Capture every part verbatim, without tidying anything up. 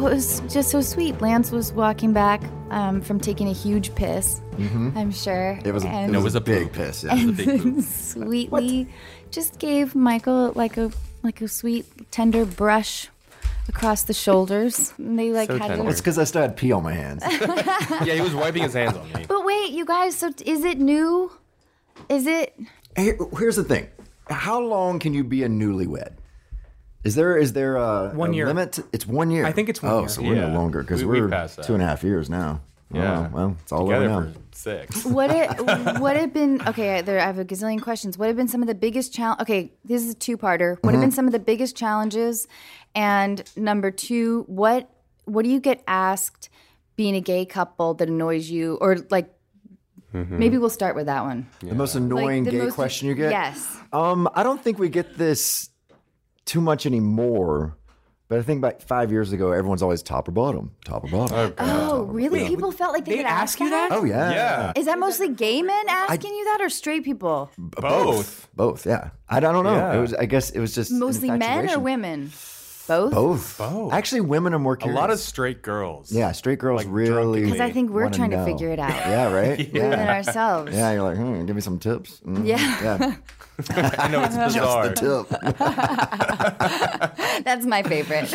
Oh, it was just so sweet. Lance was walking back um, from taking a huge piss, mm-hmm. I'm sure. It was, a, and, it was, it was a a big poop. piss. Yeah. And It was a big poop. sweetly what? just gave Michael like a like a sweet, tender brush across the shoulders. And they like So had tender. Well, it's because I still had pee on my hands. Yeah, he was wiping his hands on me. But wait, you guys, so is it new? Is it? Here, here's the thing. How long can you be a newlywed? Is there is there a, One a year. limit? To, it's one year. I think it's one oh, year. so we're Yeah. no longer because We- we we're passed that. two and a half years now. Yeah. Oh, well, it's all Together over now. for six. What it what had been okay? There, I have a gazillion questions. What have been some of the biggest challenge? Okay, this is a two-parter. What Mm-hmm. have been some of the biggest challenges? And number two, what what do you get asked being a gay couple that annoys you, or like? Mm-hmm. Maybe we'll start with that one. The most annoying Like, the gay most- question you get? Yes. Um, I don't think we get this too much anymore. But I think about five years ago, everyone's always top or bottom, top or bottom. Oh, really? People felt like they, they could ask ask you that? Oh yeah, Yeah. Is that mostly gay men asking you that, or straight people? Both. both. Yeah, I don't know. Yeah. It was. I guess it was just Mostly men or infatuation. women? Both. Both. Both. Actually, women are more A curious. lot of straight girls. yeah, straight girls like, really. drunken Because I think we're wanna trying to know. figure it out. Yeah, right. Within Yeah. ourselves. Yeah, you're like, hmm, give me some tips. Mm, Yeah. yeah. I know it's bizarre. Just the tip. That's my favorite.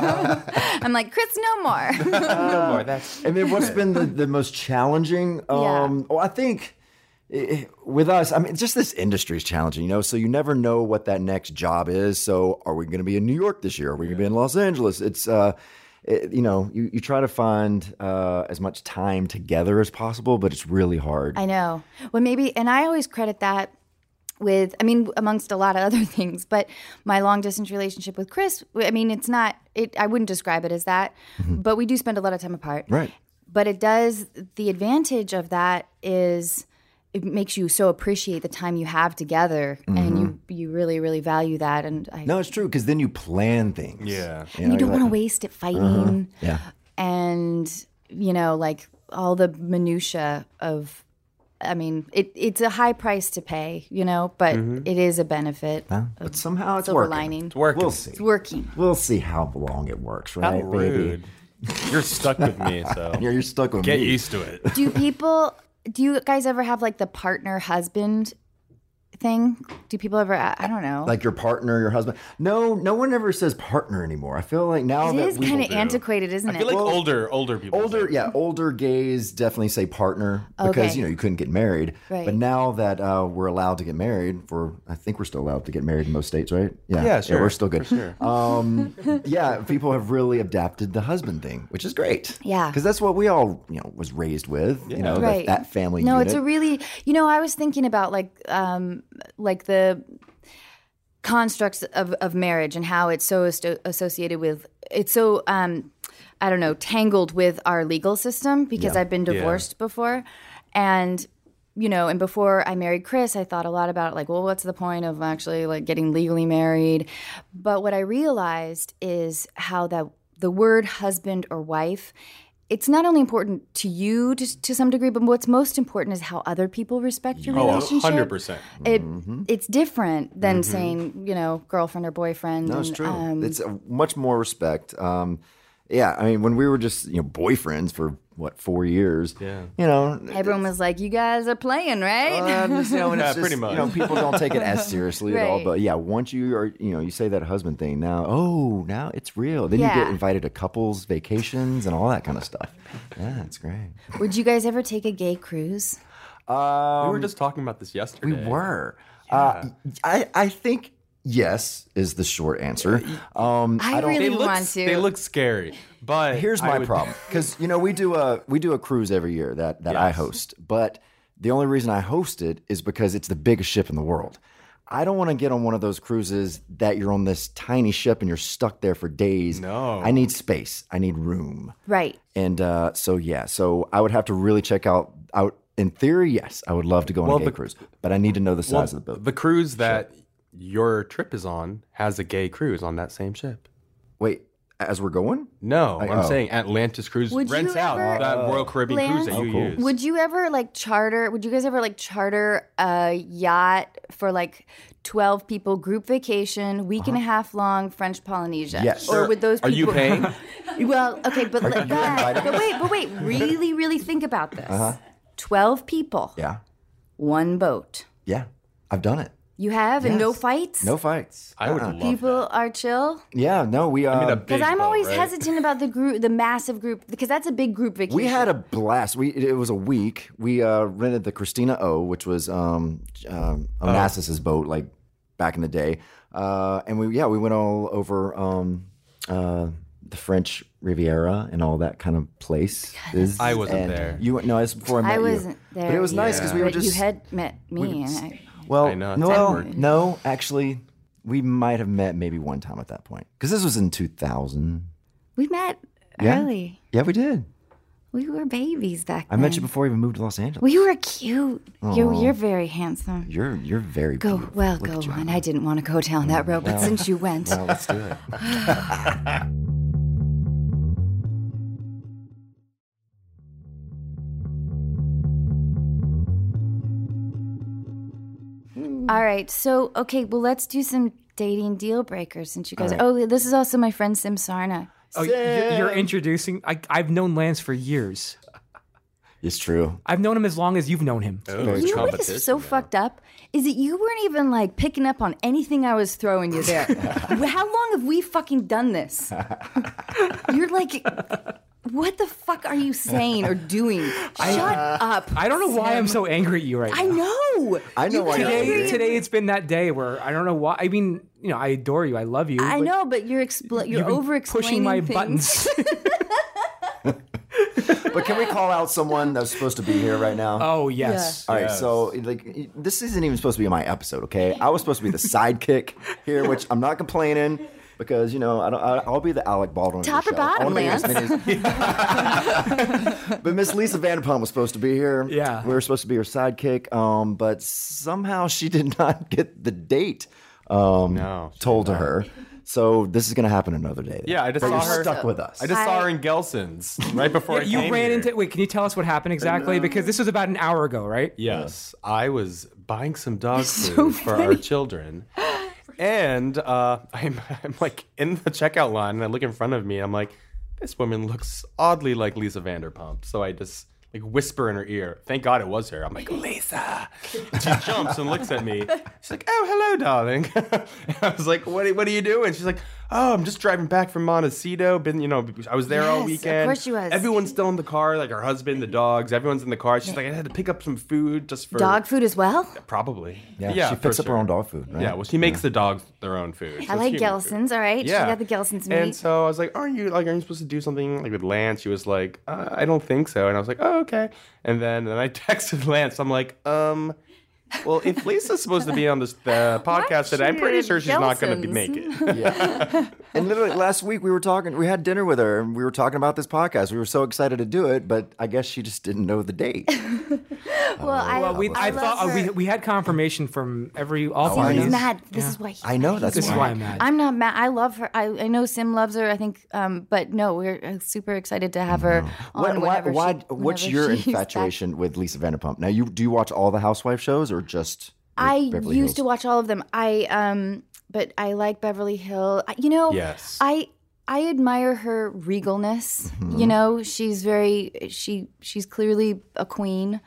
I'm like, Chris, no more. No more. That's And then what's been the, the most challenging? Yeah. Um, Well, I think eh, with us, I mean, just this industry is challenging, you know, so you never know what that next job is. So are we going to be in New York this year? Are we going to be in Los Angeles? It's, uh, it, you know, you, you try to find uh, as much time together as possible, but it's really hard. I know. Well, maybe, and I always credit that with, I mean, amongst a lot of other things, but my long distance relationship with Chris, I mean, it's not, it. I wouldn't describe it as that, but we do spend a lot of time apart. Right. But it does, the advantage of that is it makes you so appreciate the time you have together, and you you really, really value that. And I, No, it's true, because then you plan things. Yeah. and you know, don't you're want to like, waste it fighting. Yeah. And, you know, like all the minutia of, I mean, it, it's a high price to pay, you know, but it is a benefit. Well, of but somehow it's silver working. lining. it's working. We'll see. It's working. We'll see how long it works, How right, baby? rude. You're stuck with me, so You're, you're stuck with get me. used to it. Do people, do you guys ever have like the partner husband thing? Do people ever, I don't know. Like your partner, your husband. No, no one ever says partner anymore. I feel like now it that is we kind of do. antiquated, isn't I feel it? like older, older people. older, say- yeah, older gays definitely say partner because Okay. you know you couldn't get married. Right. But now that uh, we're allowed to get married, for I think we're still allowed to get married in most states, right? Yeah, Yeah, sure, we're still good. for sure. Um, yeah, people have really adapted the husband thing, which is great. Yeah. because that's what we all you know was raised with. You know, Right. that, that family. No, unit. it's a really, you know, I was thinking about like, um, like the constructs of, of marriage and how it's so asto- associated with, it's so, um, I don't know, tangled with our legal system because Yeah. I've been divorced before. And, you know, and before I married Chris, I thought a lot about it, like, well, what's the point of actually like getting legally married? But what I realized is how that the word husband or wife, it's not only important to you to, to some degree, but what's most important is how other people respect your Oh, relationship. one hundred percent. It it's different than saying, you know, girlfriend or boyfriend. No, it's and, true. um, it's a, much more respect. Um, yeah, I mean, when we were just you know boyfriends for what four years, Yeah. you know, everyone was like, "You guys are playing, right?" Uh, just, you know, and Yeah, it's just, pretty much. You know, people don't take it as seriously at all. Right. But yeah, once you are, you know, you say that husband thing now, oh, now it's real. Then you Yeah. get invited to couples vacations and all that kind of stuff. Yeah, it's great. Would you guys ever take a gay cruise? Um, We were just talking about this we yesterday. were. Uh, I I think yes is the short answer. Um, I, don't. really They look, want to. they look scary, but Here's I my would- problem because you know we do a we do a cruise every year that that I Yes. host, but the only reason I host it is because it's the biggest ship in the world. I don't want to get on one of those cruises that you're on this tiny ship and you're stuck there for days. No. I need space. I need room. right. And uh, so yeah, so I would have to really check out out. In theory, yes, I would love to go on Well, a gay the- cruise, but I need to know the Well, size of the boat. the cruise that your trip is on has a gay cruise on that same ship. Wait, as we're going? No, Like, I'm oh. saying Atlantis Cruise Would rents you out ever- that Royal Caribbean Lance? cruise that you Oh, cool. use. Would you ever like charter? Would you guys ever like charter a yacht for like twelve people, group vacation, week and a half long, French Polynesia? Yes. Or would those Are people? you paying? Well, okay, but let that. inviting But wait, but wait. Really, really think about this. Twelve people, Yeah. one boat. Yeah. I've done it. You have and no Yes. fights. No fights. I would Uh-uh. love People are chill. Yeah, no, we uh, I mean, a Because big I'm boat, always right? hesitant about the group, the massive group, because that's a big group vacation. we had a blast. We it was a week. We uh, rented the Christina O, which was um, um Onassis's boat, like back in the day. Uh, and we yeah, we went all over um, uh, the French Riviera and all that kind of place. I wasn't And there. You went- no, it's before I met I you. wasn't there. But it was nice because we but were just you had met me. and I, well, I know, it's no, awkward. no, actually, we might have met maybe one time at that point because this was in two thousand. we met Yeah. early. Yeah, we did. We were babies back I then. met you before we even moved to Los Angeles. Well, you were cute. You're, you're very handsome. You're you're very Go beautiful. well, Look go at you. on. I didn't want to go down that road, but since you went, Well, let's do it. all right. So, okay, well, let's do some dating deal breakers since you guys. All right. Oh, this is also my friend Sim Sarna. Oh, you're, you're introducing. I, I've known Lance for years. It's true. I've known him as long as you've known him. Oh, Very it's You know what competition is so now. fucked up is that you weren't even like picking up on anything I was throwing you there. How long have we fucking done this? You're like, what the fuck are you saying or doing? Shut up. I don't know why I'm Sam. so angry at you right I now. know. I know You why get you're Today, angry. today it's been that day where I don't know why. I mean, you know, I adore you. I love you. I but know, but you're expl- you're you've been over pushing my things. buttons. But can we call out someone that's supposed to be here right now? Oh yes. All right, Yes. so like this isn't even supposed to be my episode, okay? I was supposed to be the sidekick here, which I'm not complaining because you know I don't. I, I'll be the Alec Baldwin. of the Top or show. I bottom, wanna make it as many as- But Miss Lisa Vanderpump was supposed to be here. Yeah. we were supposed to be her sidekick, um, but somehow she did not get the date um, No, she told did to her. So this is going to happen another day. Yeah, I just but saw you're her. stuck with us. I just saw I- her in Gelson's right before I You came ran here. into. Wait, can you tell us what happened exactly? Because this was about an hour ago, right? Yes, I was buying some dog So food for our children, and uh, I'm I'm like in the checkout line, and I look in front of me, and I'm like, this woman looks oddly like Lisa Vanderpump. So I just like whisper in her ear. Thank God it was her. I'm like, Lisa. And she jumps and looks at me. She's like, oh, hello, darling. And I was like, what, are- what are you doing? She's like, oh, I'm just driving back from Montecito. Been, you know, I was there Yes, all of weekend. course she was. Everyone's still in the car, like her husband, the dogs. Everyone's in the car. She's like, I had to pick up some food just for Dog food as well. Probably. Yeah, she for picks up her sure. own dog food, right? Yeah, well, she makes the dogs their own food. so I it's like human food. Gelson's. All right, Yeah, she got the Gelson's meat. And so I was like, "Aren't you like, aren't you supposed to do something like with Lance?" She was like, uh, "I don't think so." And I was like, "Oh, okay." And then then I texted Lance. I'm like, um. Well, if Lisa's supposed to be on this the podcast today, I'm pretty sure she's not going to Gelson's. make it. Yeah. And literally last week we were talking, we had dinner with her and we were talking about this podcast. We were so excited to do it, but I guess she just didn't know the date. well, I, Well, we, I, love thought uh, her. we we had confirmation from every all Oh, See, I parties. he's know. mad. This Yeah. is why. He, I know that's This is why. why I'm mad. I'm not mad. I love her. I, I know Sim loves her. I think, um, but no, we're uh, super excited to have her on What, why, whenever why, she, what's whenever your she's back. infatuation with Lisa Vanderpump? Now, you do you watch all the Housewife shows or just I Beverly used Hills? to watch all of them. I um, but I like Beverly Hill. I- You know, Yes. I I admire her regalness. Mm-hmm. You know, she's very she she's clearly a queen,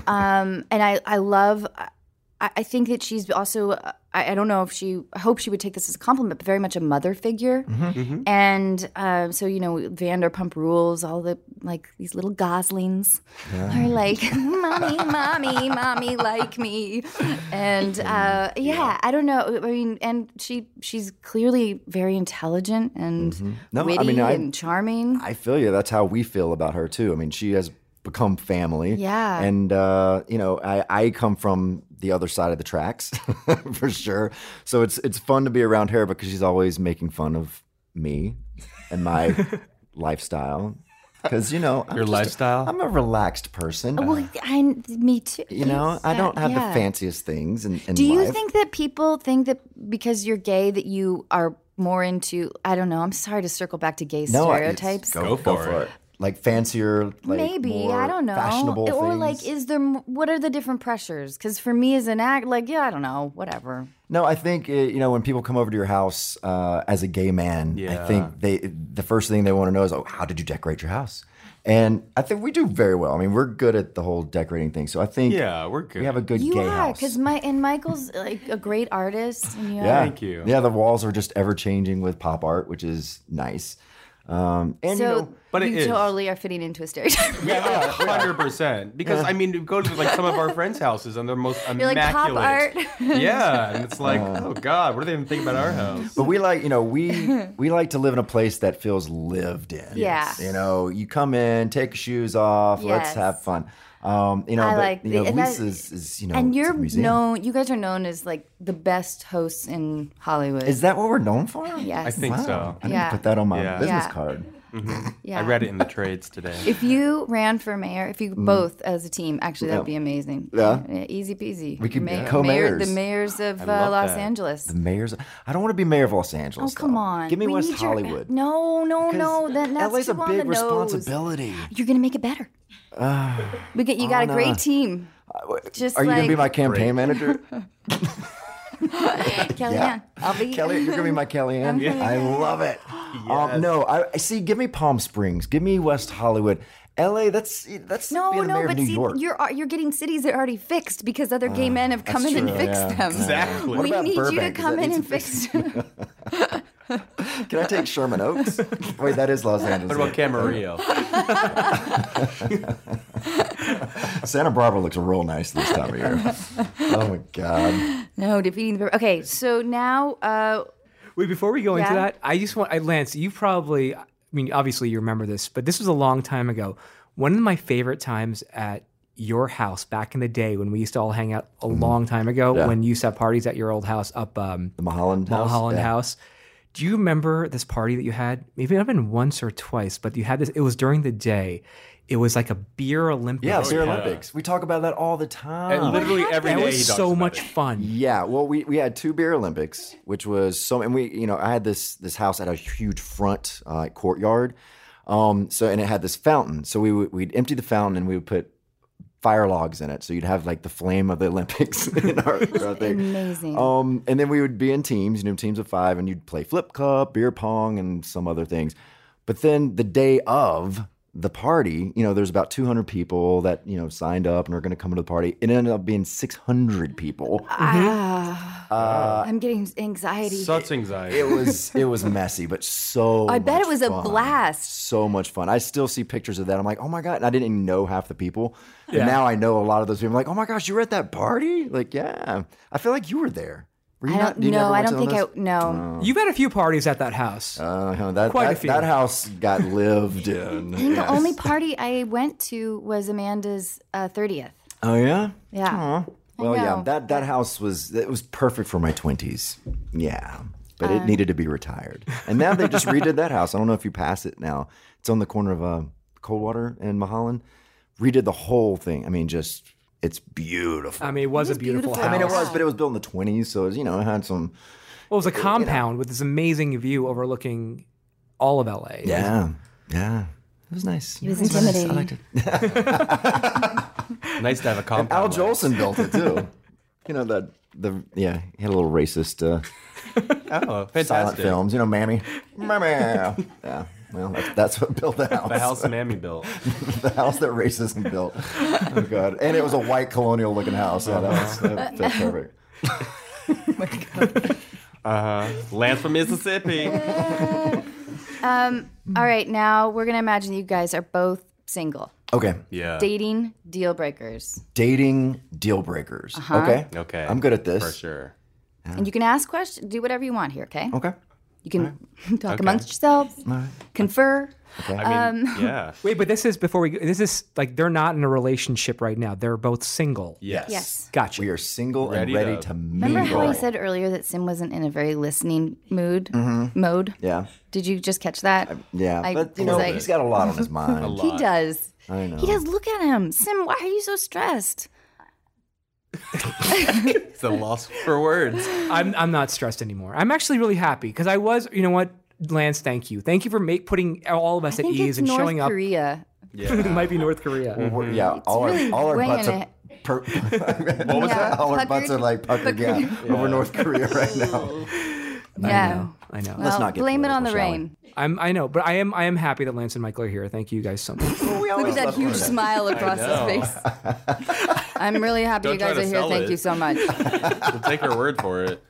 um, and I I love. I, I think that she's also. uh, I, I don't know if she. I hope she would take this as a compliment, but very much a mother figure. Mm-hmm. And uh, so you know, Vanderpump Rules. All the like these little goslings are like, mommy, mommy, mommy, like me. And uh, yeah, I don't know. I mean, and she she's clearly very intelligent and No, I witty mean, I- and charming. I feel you. That's how we feel about her too. I mean, she has become family. Yeah. And uh, you know, I, I come from the other side of the tracks for sure. So it's it's fun to be around her because she's always making fun of me and my lifestyle. Because you know, I'm Your just a- lifestyle? I'm a relaxed person. well, I, me too. you know, I don't have Yeah. the fanciest things in, in Do you life. think that people think that because you're gay that you are more into, I don't know, I'm sorry to circle back to gay No, I- stereotypes. Go, Go go for for it. it. Like fancier, like Maybe, more I don't know. fashionable Or things. like, is there, m- what are the different pressures? Because for me as an act, like, yeah, I don't know, whatever. No, I think uh, you know when people come over to your house uh, as a gay man, I Yeah. think they the first thing they want to know is, oh, how did you decorate your house? And I think we do very well. I mean, we're good at the whole decorating thing. So I think Yeah, we're good. we have a good You gay are, house. because my, and Michael's like a great artist. And yeah. yeah, Thank you. Yeah, the walls are just ever changing with pop art, which is nice. Um, and So you know, But it you is. totally are fitting into a stereotype. Yeah, hundred percent. Because I mean, you go to like some of our friends' houses and they're most You're like, pop immaculate. art. Yeah, and it's like, oh god, what do they even think about our house? but we like, you know, we we like to live in a place that feels lived in. Yeah. You know, you come in, take your shoes off, let's Yes. have fun. Um, you know, I but, like you know, the- and that- Lisa's is, you know, And it's a you're museum. known, you guys are known as like the best hosts in Hollywood. Is that what we're known for? Yes. I think Wow. so. I need Yeah. to put that on my Yeah. business Yeah. card. Yeah. I read it in the trades today. If you ran for mayor, if you both as a team, actually, that'd Yeah. be amazing. Yeah. Easy peasy. We could be mayor, co-mayors. the mayors of uh, love Los that. Angeles. The mayor's. I don't want to be mayor of Los Oh, Angeles. come though. on. Give me We West need your- Hollywood. No, no, no. That, that's L A's too a on big the nose. responsibility. You're going to make it better. we get, you got a Anna. great team. Just Are you gonna be like- my campaign manager, Kellyanne. I'll be Kelly? You're gonna be my Kellyanne. I love it. Yes. Um, no, I, I see. Give me Palm Springs. Give me West Hollywood. L A. That's that's No, being the no, mayor but of New see, York. you're uh, you're getting cities that are already fixed because other gay men have come in that's and true, fixed yeah. them. Exactly. What We about need you to Burbank? Does come that in need and some fix. Can I take Sherman Oaks? Wait, that is Los Angeles. What about Camarillo? Santa Barbara looks real nice this time of year. Oh my god. No, defeating the. Okay, so now, uh, Wait, before we go into Yeah. that, I just want, I, Lance, you probably, I mean, obviously you remember this, but this was a long time ago. One of my favorite times at your house back in the day when we used to all hang out a long time ago, Yeah. when you used to have parties at your old house up um, The Mulholland House. Mulholland Yeah. House. Do you remember this party that you had? Maybe it might have been once or twice, but you had this, it was during the day. It was like a beer Olympics. Yeah, Beer yeah. Olympics. We talk about that all the time. And literally every That day was he talks so about much it. fun. Yeah, well, we, we had two beer Olympics, which was so, and we, you know, I had this this house had a huge front uh, courtyard, um, so and it had this fountain. So we would we'd empty the fountain and we would put fire logs in it, so you'd have like the flame of the Olympics in our, our thing. amazing. Um, and then we would be in teams, you know, teams of five, and you'd play flip cup, beer pong, and some other things. But then the day of the party, you know, there's about two hundred people that, you know, signed up and are going to come to the party. It ended up being six hundred people. Ah, I'm getting anxiety. Such anxiety. It was it was messy, but so I bet it much was a fun. blast. So much fun. I still see pictures of that. I'm like, oh my god! And I didn't even know half the people. Yeah. And now I know a lot of those people. I'm like, oh my gosh, you were at that party? Like, yeah. I feel like you were there. Were you I not? don't. you No, never I went don't to think I. those? No. You've had a few parties at that house. Uh, that, Quite a that, few. that house got lived in. I think Yes. the only party I went to was Amanda's uh, thirtieth. Oh yeah. Yeah. Aw. Well, yeah. know. That that house was it was perfect for my twenties. Yeah. But Um, it needed to be retired. And now they just redid that house. I don't know if you pass it now. It's on the corner of uh, Coldwater and Mulholland. Redid the whole thing. I mean, just it's beautiful. I mean, it was, was a beautiful, beautiful. house. I mean, it was, but it was built in the twenties, so it was, you know, it had some. Well, it was a compound with this amazing view overlooking all of L A. Yeah, yeah, it was nice. It was nice. I intimidating. liked it. Nice to have a compound. Al like Jolson built it too. You know that the yeah, he had a little racist uh, Oh, fantastic. silent films. You know, Mammy, Mammy. Yeah, well, that's, that's what built the house. The house Mammy built. the house that racism built. Oh god, and it was a white colonial looking house. Yeah, that was that, that's perfect. Uh-huh. Lance from Mississippi. Um. All right. Now we're gonna imagine you guys are both single. Okay, Yeah. Dating deal breakers, dating deal breakers. Okay, Okay. I'm good at this. For sure. and you can ask questions. Do whatever you want here. Okay. Okay, You can talk Okay. amongst yourselves, confer. I mean, yeah. Wait, but this is before we. This is like they're not in a relationship right now. They're both single. Yes. Yes. Gotcha. we are single Ready and ready to- to, mingle. Remember how I said earlier that Sim wasn't in a very listening mood mode? Yeah, Did you just catch that? yeah, I- but you was know I- he's got a lot on his mind. A lot. He does. I know. He does. Look at him, Sim. Why are you so stressed? It's a loss for words. I'm I'm not stressed anymore. I'm actually really happy because I was. You know what, Lance? Thank you. Thank you for make, putting all of us I at think ease it's and North showing up. Korea. It might be North Korea. We're- yeah, all really our all our weighing butts are. it. Per- What was Yeah. that? all our butts Puckered. are like puckered, yeah, over North Korea right now. Yeah. I know. Well, not get blame it on the political, shall we? rain. I'm. I know, but I am. I am happy that Lance and Michael are here. Thank you guys so much. Look at that huge smile across his know. face. I'm really happy Don't you guys try are to here. sell Thank it. you so much. We'll take her word for it.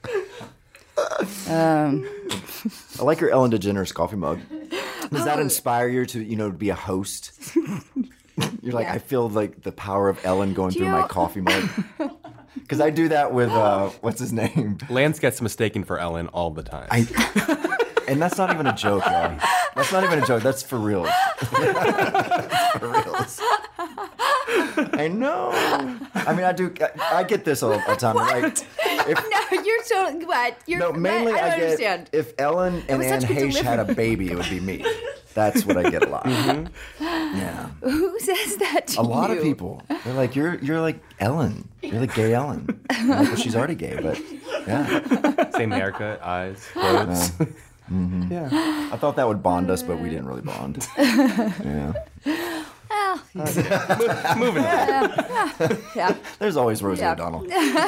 Um, I like your Ellen DeGeneres coffee mug. Does Oh. that inspire you to, you know, to be a host? You're like, I feel like the power of Ellen going through you my know- coffee mug. Because I do that with, uh, what's his name? Lance gets mistaken for Ellen all the time. I, and that's not even a joke, y'all. That's not even a joke. That's for reals. For reals. I know. I mean, I do. I, I get this all the time. Like, if, no, you're totally what? You're no, mainly I don't I, get understand. if Ellen and was Anne such good Heche had a delivery. baby, it would be me. That's what I get a lot. Yeah, Who says that to a lot you? of people. They're like, you're you're like Ellen. You're like gay Ellen. I'm like, well, she's already gay, but yeah. Same haircut, eyes, clothes. Yeah. I thought that would bond us, but we didn't really bond. Yeah. Well, Moving on. yeah. There's always Rosie Yeah. O'Donnell.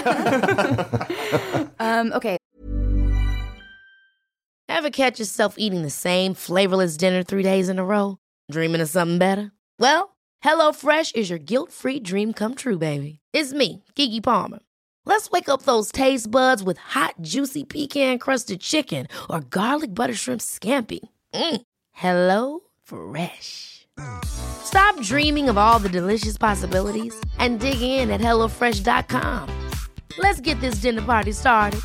Um, okay. Ever catch yourself eating the same flavorless dinner three days in a row? Dreaming of something better? Well, HelloFresh is your guilt-free dream come true, baby. It's me, Keke Palmer. Let's wake up those taste buds with hot, juicy pecan-crusted chicken or garlic butter shrimp scampi. Mm. Hello Fresh. Stop dreaming of all the delicious possibilities and dig in at hello fresh dot com. Let's get this dinner party started.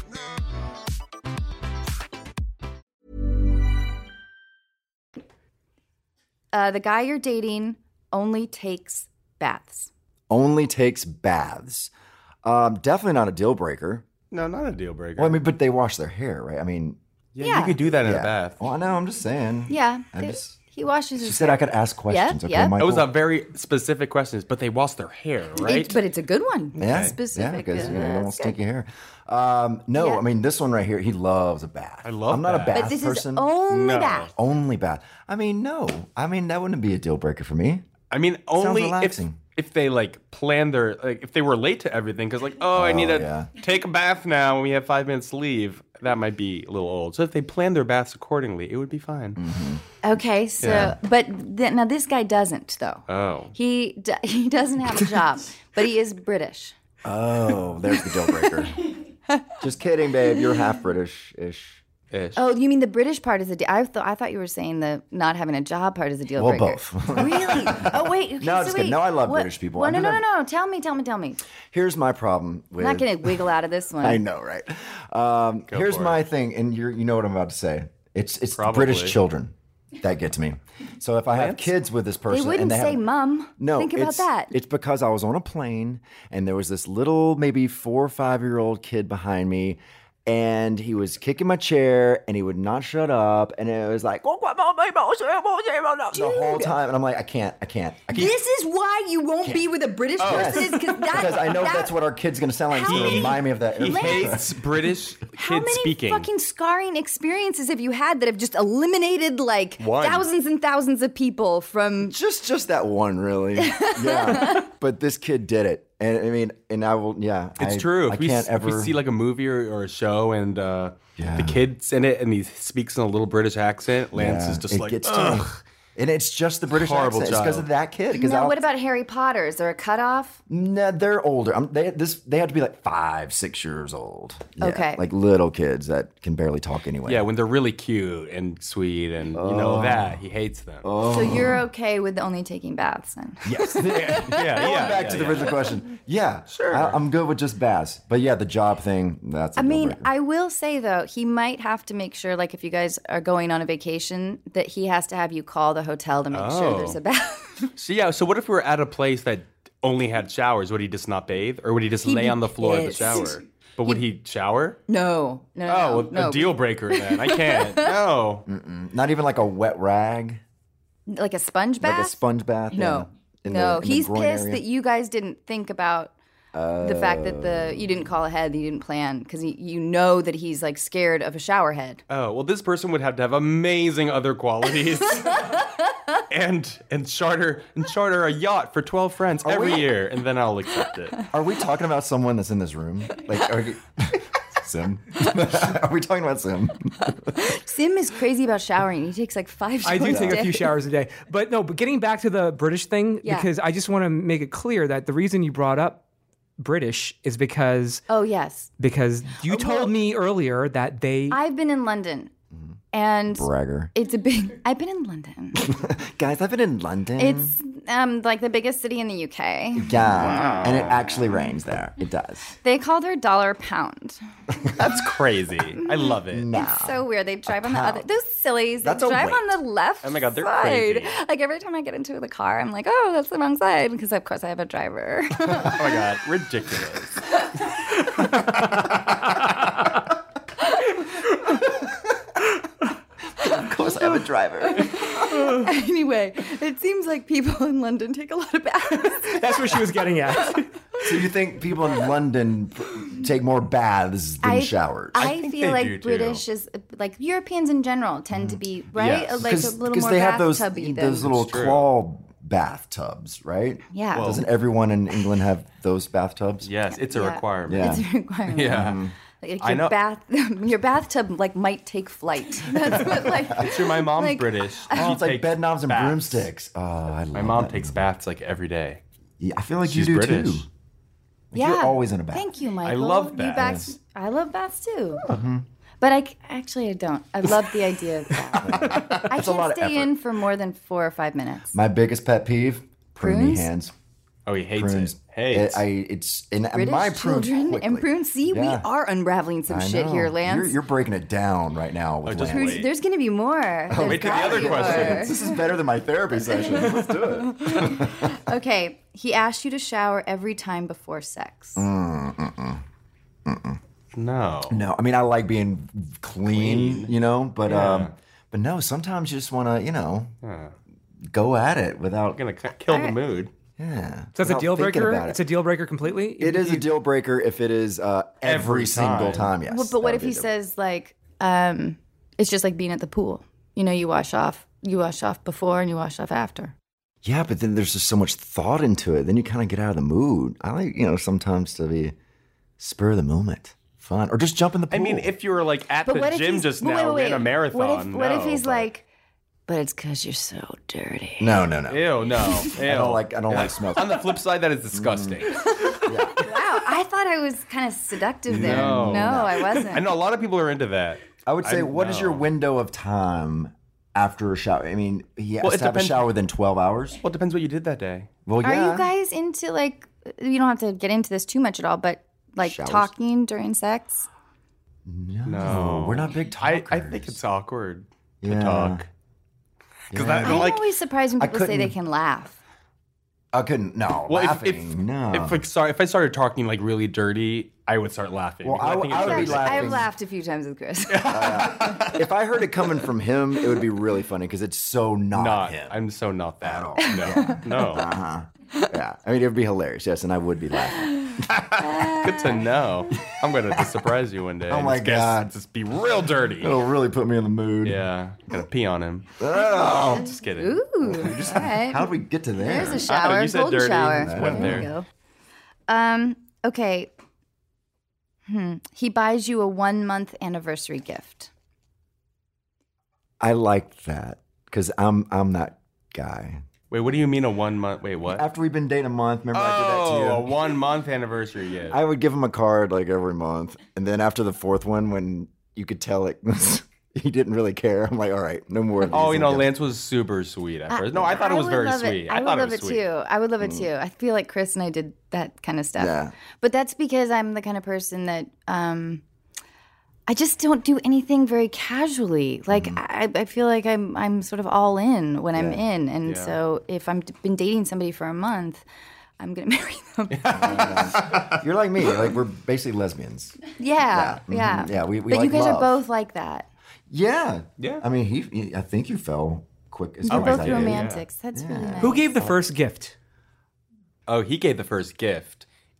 Uh, the guy you're dating only takes baths. Only takes baths. Um, definitely not a deal breaker. No, not a deal breaker. Well, I mean, but they wash their hair, right? I mean, yeah, yeah. you could do that in yeah. a bath. Well, I know. I'm just saying. Yeah. I they- just- he washes She his said hair. I could ask questions. okay, yeah. Michael? It was a very specific question, but they wash their hair, right? It- but it's a good one. Yeah, Specific. yeah, because you know, uh, you don't want that's to good. stick your hair. Um, no, Yeah. I mean this one right here. He loves a bath. I love I'm not a baths. bath But this person. is only No. bath. Only bath. I mean, no. I mean that wouldn't be a deal breaker for me. I mean, only if, relaxing. if they like plan their like if they were late to everything because like oh I need to yeah. take a bath now and we have five minutes to leave. That might be a little old. So if they plan their baths accordingly, it would be fine. Mm-hmm. Okay, so Yeah. but th- now this guy doesn't though. Oh, He d- he doesn't have a job, but he is British. Oh, there's the deal breaker. Just kidding, babe. You're half British-ish. ish. Oh, you mean the British part is the? De- I thought I thought you were saying the not having a job part is a deal Well, breaker. both. Really? Oh wait. Okay, No, I'm so just kidding. wait. No, I love What- British people. Well, I'm no, no, no, gonna- no. Tell me, tell me, tell me. Here's my problem with. I'm not gonna wiggle out of this one. I know, right? Um, here's for my it. thing, and you you know what I'm about to say. It's it's the Probably. British children that gets me. So if I have kids with this They person, wouldn't and they say have, "mum." No, Think about it's, that. It's because I was on a plane and there was this little, maybe four or five year old kid behind me. And he was kicking my chair and he would not shut up. And it was like, the whole time. And I'm like, I can't, I can't, I can't. This is why you won't be with a British person because that, Because I know that- that's what our kid's going to sound like. It's How going to many- remind me of that. He airplane. hates British How kids many speaking. fucking scarring experiences have you had that have just eliminated like One. thousands and thousands of people from? Just, just that one, really. Yeah. But this kid did it. And I mean, and I will, yeah. It's I, true. I If we, can't s- ever. if we see like a movie or, or a show and uh, Yeah. the kid's in it and he speaks in a little British accent, Lance Yeah, is just it like, gets to me. ugh. And it's just the British Horrible accent. It's because child. of that kid. Because No, I'll- what about Harry Potter? Is there a cutoff? No, they're older. I'm, they this they have to be like five, six years old. Yeah, Okay. like little kids that can barely talk anyway. Yeah, when they're really cute and sweet and you know that he hates them. So you're okay with only taking baths then? Yes. yeah, yeah, Going yeah, back yeah, to the yeah. original question. Yeah, Sure. I, I'm good with just baths. But yeah, the job thing. That's. I I mean, I will say though, he might have to make sure, like, if you guys are going on a vacation, that he has to have you call the hotel to make sure Oh. there's a bath. So yeah, so what if we were at a place that only had showers? Would he just not bathe, or would he just He'd lay be on the floor of the pissed. shower? But would he shower? No, no, no, Oh, no. no. a deal breaker then. I can't. No. not even like a wet rag, Like a sponge bath? like a sponge bath. No, yeah, in the- no. in the He's groin pissed area. that you guys didn't think about The fact that the you didn't call ahead, you didn't plan, because you know that he's like scared of a shower head. Oh, well, this person would have to have amazing other qualities. and and charter and charter a yacht for twelve friends every year, and then I'll accept it. Are we talking about someone that's in this room? Like, are you, Sim? Are we talking about Sim? Sim is crazy about showering. He takes like five I showers do take a a few day. showers a day. But no, but getting back to the British thing, Yeah. because I just want to make it clear that the reason you brought up British is because Oh, yes. because you told me earlier that they I've been in London. And Bragger. it's a big... I've been in London. Guys, I've been in London. It's um like the biggest city in the U K. Yeah, and it actually rains there. It does. They call their dollar pound. That's crazy. I love it. It's so weird. They drive on the other... Those sillies. They That's a drive weight. on the left Oh my God, they're side. crazy. Like every time I get into the car, I'm like, oh, that's the wrong side. Because of course I have a driver. Oh my God, ridiculous. Of course, I have a driver. Anyway, it seems like people in London take a lot of baths. that's what she was getting at. So you think people in London p- take more baths than showers? I, think feel they like do, too. British is like Europeans in general tend to be right, Yes. like a little more they have those bathtubby those than little true. claw bathtubs, right? yeah. Doesn't everyone in England have those bathtubs? Yes, it's a Yeah. requirement. Yeah. It's a requirement. Yeah. Like your I know- bath, your bathtub like might take flight. That's what like. Sure, my mom's Like- British. Oh, She it's like takes bed knobs and baths. broomsticks. Oh, I love My mom that. takes baths like every day. Yeah, I feel like She's you do British. too. Like, Yeah, You're always in a bath. Thank you, Michael. love You baths. bath- I love baths too. But I c- actually I don't. I love the idea of that. I a can't lot of stay effort. in for more than four or five minutes. My biggest pet peeve: pruny Prunes? hands. Oh, he hates Prunes. it. Hates. It, I, it's and British my prunes children quickly. and prunes. See, Yeah. we are unraveling some I shit know. here, Lance. You're, you're breaking it down right now with just Lance. wait. There's going to be more. There's wait till the gotta other be more. questions. This is better than my therapy session. Let's do it. Okay, he asked you to shower every time before sex. Mm. no. No, I mean I like being clean, you know, but um, but no, sometimes you just want to, you know, go at it without. I'm gonna k- kill the mood. Yeah. So that's a without deal thinking breaker. about It's it. a deal breaker completely. It is a deal breaker if it is uh, every, Every single time. time. Yes. Well, but what that if would he be a deal says like, um, it's just like being at the pool? You know, you wash off, you wash off before and you wash off after. Yeah, but then there's just so much thought into it. Then you kind of get out of the mood. I like, you know, sometimes to be spur of the moment, fun, or just jump in the pool. I mean, if you were like at But the what if gym he's, just wait, now, wait, ran a wait. marathon. What if, what if no, he's but- like, but it's because you're so dirty. no, no, no. Ew, no. Ew. I don't like. I don't like smell. On the flip side, that is disgusting. Wow, I thought I was kind of seductive there. No. No, I wasn't. I know a lot of people are into that. I would say, I what is your know. window of time after a shower? I mean, he has Well, to it have a depends- shower within twelve hours. Well, it depends what you did that day. Well, Are yeah. you guys into like, you don't have to get into this too much at all, but like Showers? talking during sex? No, we're not big I, talkers. I think it's awkward to Yeah. talk. Because Yeah. that I'm like always surprised when I people say they couldn't- can laugh. I couldn't. No, well, if, laughing. if no. if like sorry if I started talking like really dirty, I would start laughing. Well, because I think w- I it's would be dirty. laughing. I've laughed a few times with Chris. if I heard it coming from him, it would be really funny because it's so not, Not. him. I'm so not that. At all. No, no. Uh-huh. Yeah, I mean, it would be hilarious. Yes, and I would be laughing. Good to know. I'm gonna just surprise you one day. Oh and my just guess- God. Just be real dirty. It'll really put me in the mood. Yeah, gonna pee on him. Oh, Just kidding. Ooh, all right. how did we get to there? There's a shower, you said golden dirty, shower. just went there you there. go. Um. Okay. Hmm. He buys you a one month anniversary gift. I like that because I'm I'm that guy. Wait, what do you mean a one month? Wait, what? After we've been dating a month, remember I did that Oh, to a you. one month anniversary. Yeah. I would give him a card like every month, and then after the fourth one, when you could tell it was, he didn't really care, I'm like, all right, no more of these. Oh, you know, I'll get- Lance was super sweet at first. No, I thought it was would very love sweet. I, would thought love it it, was sweet. too. I would love it too. I feel like Chris and I did that kind of stuff. Yeah. But that's because I'm the kind of person that um, I just don't do anything very casually. Like I, I feel like I'm I'm sort of all in when I'm in, and Yeah. so if I've been dating somebody for a month, I'm gonna marry them. You're like me. Like we're basically lesbians. Yeah, Yeah, yeah, mhm. Yeah, we- we But you like guys love. are both like that. Yeah. Yeah. I mean, he. he I think you fell quick as You're far as both I did. romantics. That's really nice. Who gave the first gift? Oh, he gave the first gift.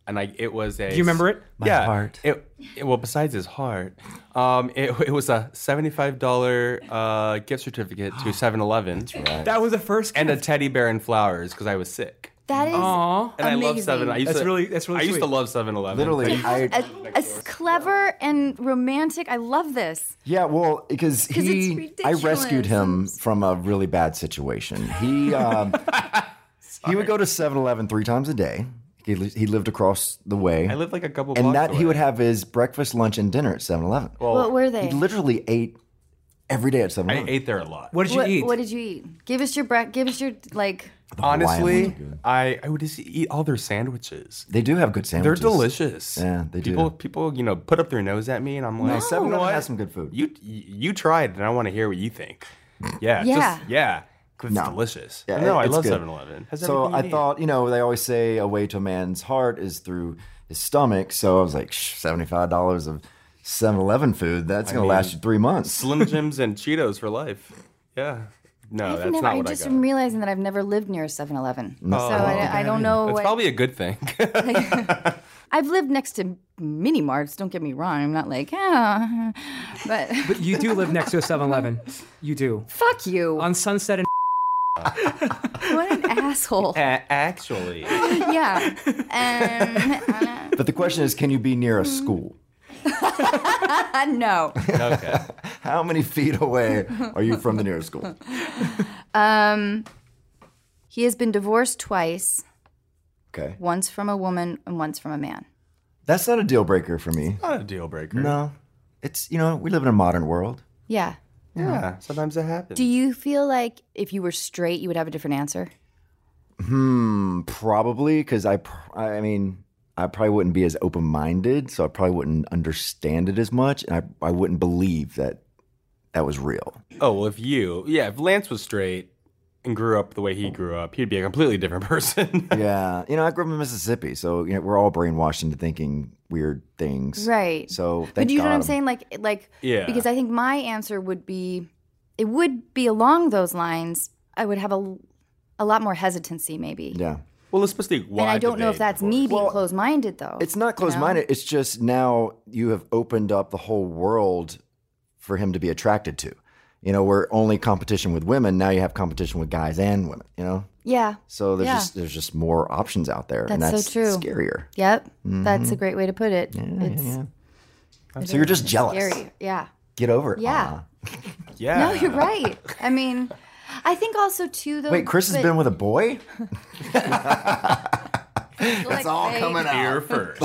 and I it was a. Do you remember it? My yeah, heart. It, it well, besides his heart, um, it it was a seventy-five dollar uh, gift certificate to seven eleven. Right. That was the first And a gift. teddy bear and flowers because I was sick. That is Aw. And I love amazing. seven. I used That's to, really- that's really I used to sweet. love seven eleven. Literally, I a, a clever and romantic. I love this. yeah, well, because 'Cause he, it's I rescued him ridiculous. from a really bad situation. He, um, he would go to seven eleven three times a day. He, li- he lived across the way, I lived like a couple and blocks that away. he would have his breakfast, lunch, and dinner at seven eleven. What were they? He literally ate every day at seven I eleven. ate there a lot. What did you What, eat? what did you eat? Give us your break. Give us your like. Honestly, I, I would just eat all their sandwiches. They do have good They're sandwiches. delicious. Yeah, they do. people, People, you know, put up their nose at me, and I'm like, No, seven you know eleven what? has some good food. You you tried, and I want to hear what you think. Yeah, Yeah. just, yeah. 'Cause No. It's delicious. Yeah, no, I it's love good. seven eleven. So I thought, you know, they always say a way to a man's heart is through his stomach. So I was like, Shh, seventy-five dollars of seven eleven food, that's going to last you three months. Slim Jims and Cheetos for life. Yeah. No, I've that's never, not I what just I got. am realizing that I've never lived near a seven eleven. So I, I don't know. That's what, probably a good thing. I've lived next to mini marts. Don't get me wrong. I'm not like, ah, but But you do live next to a seven eleven. You do. fuck you. On Sunset and What an asshole. A- Actually, Yeah. And But the question is, can you be near a school? uh, no. okay. How many feet away are you from the nearest school? Um, he has been divorced twice. Okay. Once from a woman and once from a man. That's not a deal breaker for me. Not a deal breaker. No. It's, you know, we live in a modern world. Yeah. Yeah, sometimes it happens. Do you feel like if you were straight, you would have a different answer? Hmm, probably, because I, pr- I mean, I probably wouldn't be as open-minded, so I probably wouldn't understand it as much, and I, I wouldn't believe that that was real. Oh, well, if you, yeah, if Lance was straight and grew up the way he grew up, he'd be a completely different person. Yeah, you know, I grew up in Mississippi, so you know, we're all brainwashed into thinking weird things. Right. So, But thank do you know what God I'm I'm- saying? Like, like, Yeah. because I think my answer would be, it would be along those lines. I would have a, a lot more hesitancy, maybe. Yeah. Well, let's supposed to And I don't know if that's me being Well, closed-minded, though. It's not closed-minded. It's just now you have opened up the whole world for him to be attracted to. You know, we're only competition with women. Now you have competition with guys and women. You know, Yeah. so there's Yeah. just there's just more options out there, and That's that's so true. scarier. Yep. That's a great way to put it. it's So you're just jealous. scary. Yeah. Get over it. Yeah. Anna. Yeah. No, you're right. I mean, I think also too though. Wait, Chris has but- been with a boy? It's all coming out. Here first.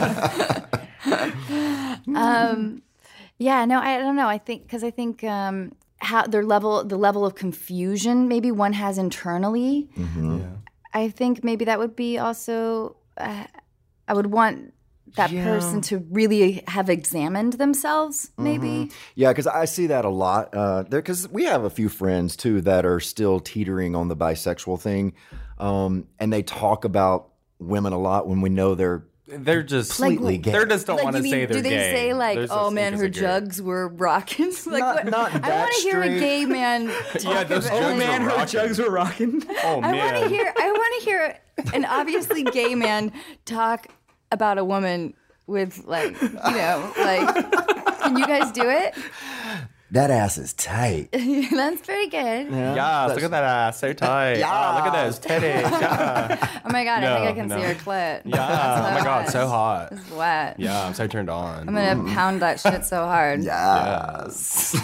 Yeah, no, I don't know. I think because I think um, how their level, the level of confusion maybe one has internally. Mm-hmm. I think maybe that would be also. Uh, I would want that Yeah. person to really have examined themselves. Maybe. Mm-hmm. Yeah, because I see that a lot. Uh, there, because we have a few friends too that are still teetering on the bisexual thing, um, and they talk about women a lot when we know they're They're just completely gay. They just don't Like, want you to mean, say they're do they gay. say like, They just "Oh think man, it's her a gay. jugs were rocking"? like, Not- what? not I that want to hear a straight. gay man. Talk Yeah, those about jugs it. are rocking. jugs were rocking. Oh I want to man. hear. I want to hear an obviously gay man talk about a woman with like, you know, like. Can you guys do it? that ass is tight. That's pretty good. Yeah, look at that ass, so tight. Yeah, look at those titties. Yeah, Oh my god, I think I No, can no. see her clit. yeah. Oh my god, so hot. It's wet. Yeah, I'm so turned on. I'm gonna pound that shit so hard. Yes.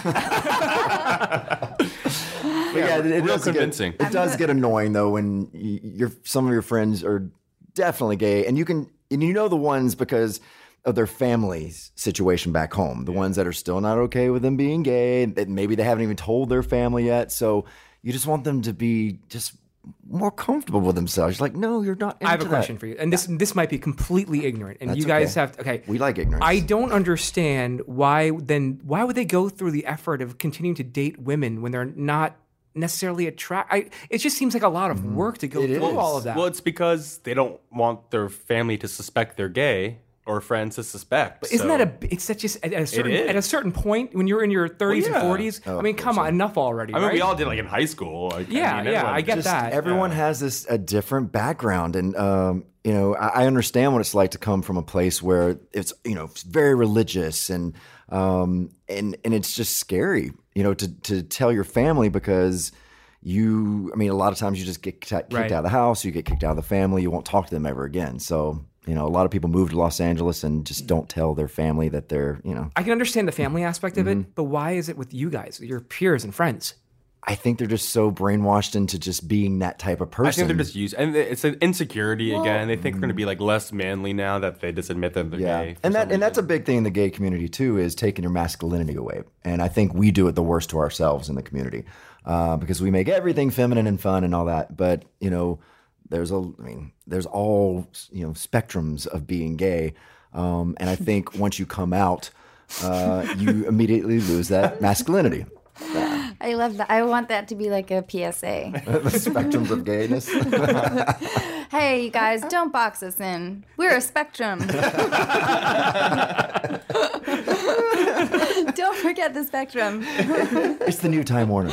But yeah, it, it real does get- convincing. it does get annoying though when you, your some of your friends are definitely gay, and you can and you know the ones because of their family's situation back home. The ones that are still not okay with them being gay, that maybe they haven't even told their family yet. So you just want them to be just more comfortable with themselves. You're like, no, you're not. Into I have a that. question for you, and this this might be completely ignorant, and That's you guys okay. have to, okay. We like ignorance. I don't understand why then why would they go through the effort of continuing to date women when they're not necessarily attract? It just seems like a lot of work to go It through is. all of that. Well, it's because they don't want their family to suspect they're gay. or friends to suspect. But isn't so. that a? It's such just at a certain is. at a certain point when you're in your thirties Well, and yeah. forties. Oh, I mean, of come course, on, enough already. I mean, right? we all did like in high school. Like, Yeah, I mean, yeah, everyone I get just- that. Everyone has this a different background, and um, you know, I, I understand what it's like to come from a place where it's you know it's very religious, and um, and and it's just scary, you know, to to tell your family because you, I mean, a lot of times you just get kicked Right. out of the house, you get kicked out of the family, you won't talk to them ever again. So. You know, a lot of people move to Los Angeles and just don't tell their family that they're, you know. I can understand the family aspect of Mm-hmm. it, but why is it with you guys, your peers and friends? I think they're just so brainwashed into just being that type of person. I think they're just used, and it's an insecurity again. They think they're going to be like less manly now that they just admit that they're yeah, gay. for and that some and that's a reason. big thing in the gay community too, is taking your masculinity away. And I think we do it the worst to ourselves in the community uh, because we make everything feminine and fun and all that. But you know, there's a, I mean, there's all you know spectrums of being gay, um, and I think once you come out, uh, you immediately lose that masculinity. I love that. I want that to be like a P S A. The spectrums of gayness. Hey, you guys, don't box us in. We're a spectrum. Don't forget the spectrum. It's the new Time Warner.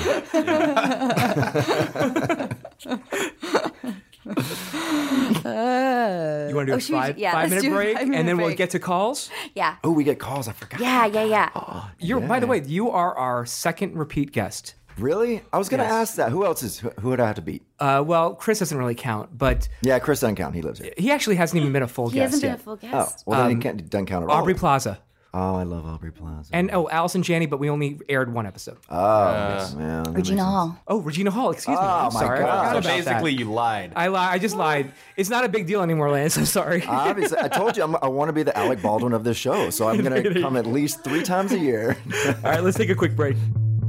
You want to do Oh, a should we- five yeah, five let's minute do a break, five-minute and then we'll break. get to calls? Yeah. Oh, we get calls. I forgot. Yeah, yeah, yeah. You're by the way, you are our second repeat guest. Really? I was going to Yes. ask that. Who else is? Who, who would I have to beat? Uh, well, Chris doesn't really count, but Yeah, Chris doesn't count. He lives here. he actually hasn't even been a full He guest hasn't been yet. a full Oh, guest. well, then he can't, doesn't count at all. Aubrey Plaza. Oh, I love Aubrey Plaza. And oh, Allison Janney, but we only aired one episode. oh, yes, man. that makes Regina sense. Hall. Oh, Regina Hall, excuse me. Oh, I'm my sorry. God. I forgot So about basically, that. you lied. I lied. I just lied. It's not a big deal anymore, Lance. I'm sorry. Obviously, I told you I'm, I want to be the Alec Baldwin of this show, so I'm going to come at least three times a year. All right, let's take a quick break.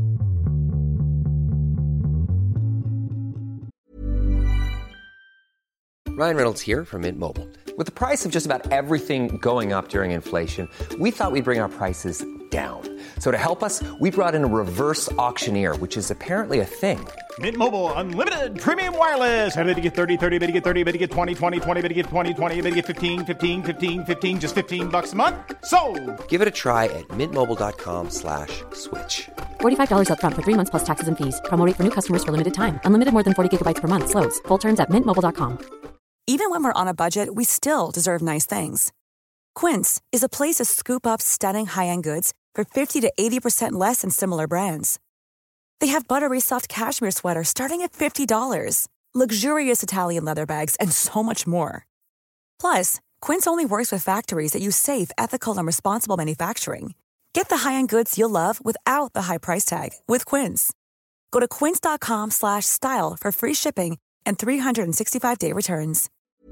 Ryan Reynolds here from Mint Mobile. With the price of just about everything going up during inflation, we thought we'd bring our prices down. So to help us, we brought in a reverse auctioneer, which is apparently a thing. Mint Mobile Unlimited Premium Wireless. How to get thirty, thirty, how to get thirty, how to get twenty, twenty, twenty, how to get twenty, twenty, how to get fifteen, fifteen, fifteen, fifteen, just fifteen bucks a month? Sold! Give it a try at mintmobile.com slash switch. forty-five dollars up front for three months plus taxes and fees. Promo rate for new customers for limited time. Unlimited more than forty gigabytes per month. Slows full terms at mint mobile dot com. Even when we're on a budget, we still deserve nice things. Quince is a place to scoop up stunning high-end goods for fifty to eighty percent less than similar brands. They have buttery soft cashmere sweaters starting at fifty dollars, luxurious Italian leather bags, and so much more. Plus, Quince only works with factories that use safe, ethical, and responsible manufacturing. Get the high-end goods you'll love without the high price tag with Quince. Go to quince.com slash style for free shipping and three sixty-five day returns.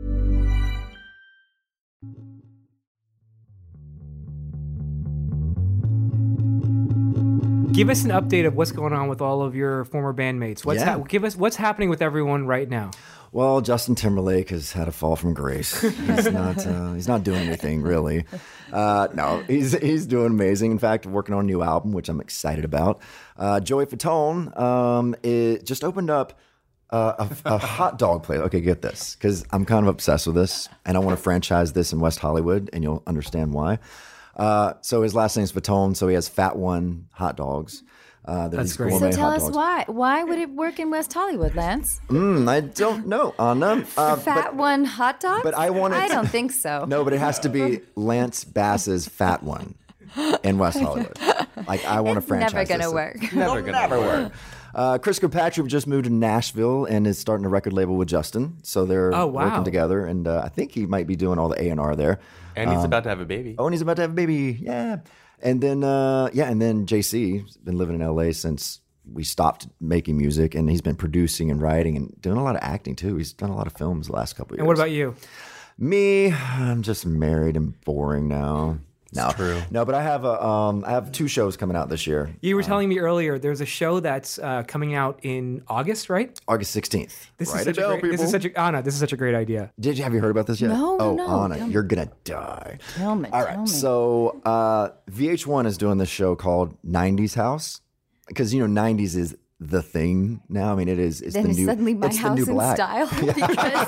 Give us an update of what's going on with all of your former bandmates. What's Yeah. hap- give us what's happening with everyone right now. Well, Justin Timberlake has had a fall from grace. He's not. Uh, he's not doing anything really. Uh, no, he's he's doing amazing. In fact, working on a new album, which I'm excited about. Uh, Joey Fatone um, it just opened up uh, a, a hot dog place. Okay, get this, because I'm kind of obsessed with this, and I want to franchise this in West Hollywood, and you'll understand why. Uh, so his last name is Fatone, so he has Fat One hot dogs. Uh, they're That's these great. So gourmet tell hot us dogs. why. Why would it work in West Hollywood, Lance? Mm, I don't know, Anna. Uh, Fat but- One hot dogs? but I wanted I to- don't think so. No, but it has to be Lance Bass's Fat One in West Hollywood. Like I want to It's franchise. never gonna this. work. Never gonna Never work. Uh, Chris Kirkpatrick just moved to Nashville and is starting a record label with Justin. So they're Oh, wow. working together, and uh, I think he might be doing all the A and R there. And he's about to have a baby. Oh, and he's about to have a baby. Yeah. And then, uh, yeah, and then J C has been living in L A since we stopped making music, and he's been producing and writing and doing a lot of acting too. He's done a lot of films the last couple of years. And what about you? Me? I'm just married and boring now. No, true. No, but I have a, um, I have two shows coming out this year. You were telling me earlier there's a show that's uh, coming out in August, right? August sixteenth. This Write is it such a down, great, this is people. such a Anna, this is such a great idea. Did you have you heard about this yet? No, oh, no, Anna, tell me. you're gonna die. Tell me. All tell right, me. so uh, V H one is doing this show called nineties House because you know nineties is the thing now. I mean, it is. It's then the it's new. suddenly my it's the house new in black. style because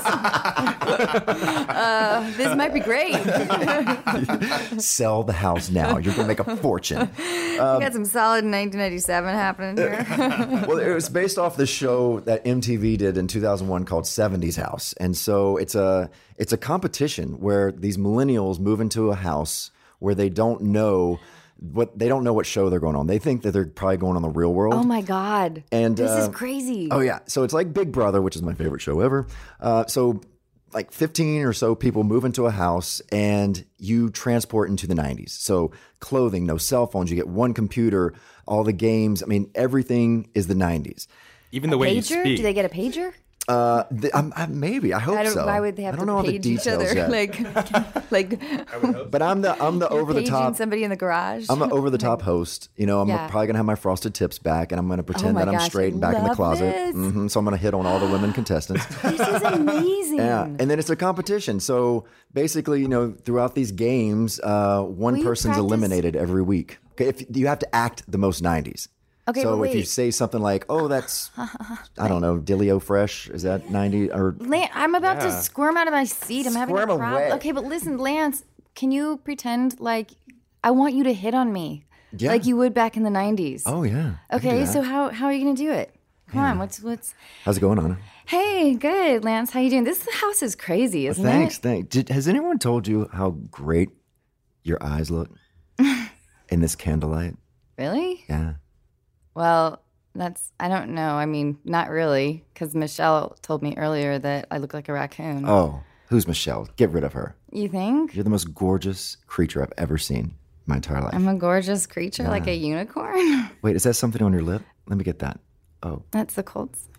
uh, this might be great. Sell the house now. You're gonna make a fortune. You got some solid nineteen ninety-seven happening here. Well, it was based off the show that M T V did in two thousand one called seventies House. And so it's a it's a competition where these millennials move into a house where they don't know what they don't know what show they're going on. They think that they're probably going on The Real World. Oh my God. And this uh, is crazy. Oh yeah. So it's like Big Brother, which is my favorite show ever. Uh, so like fifteen or so people move into a house and you transport into the nineties. So clothing, no cell phones, you get one computer, all the games. I mean, everything is the nineties. Even the way you Pager? speak. Do they get a pager? Uh, the, um, I, maybe I hope I don't, so. Why would they have I don't to know all the page each details other? yet. Like, like But I'm the I'm the over the paging top. somebody in the garage. I'm the over the top host. You know, I'm Yeah. probably gonna have my frosted tips back, and I'm gonna pretend my that I'm gosh, straight I and back in the love closet. this. hmm So I'm gonna hit on all the women contestants. This is amazing. Yeah, and then it's a competition. So basically, you know, throughout these games, uh, one Will you person's practice- eliminated every week. Okay, if you have to act the most nineties. Okay, so but if you wait. say something like, "Oh, that's I don't know, Dilio Fresh," is that ninety or Lan- I'm about to squirm out of my seat. I'm having a Squirm problem. away. Okay, but listen, Lance, can you pretend like I want you to hit on me, Yeah. like you would back in the nineties? Oh yeah. I can do Okay, that. so how how are you gonna do it? Come on, what's what's? How's it going, Anna? Hey, good, Lance. How you doing? This house is crazy, isn't Thanks, it? thanks. Did, has anyone told you how great your eyes look in this candlelight? Really? Yeah. Well, that's I don't know. I mean, not really, because Michelle told me earlier that I look like a raccoon. Oh, who's Michelle? Get rid of her. You think? You're the most gorgeous creature I've ever seen in my entire life. I'm a gorgeous creature, like a unicorn. Wait, is that something on your lip? Let me get that. Oh. That's the Colts.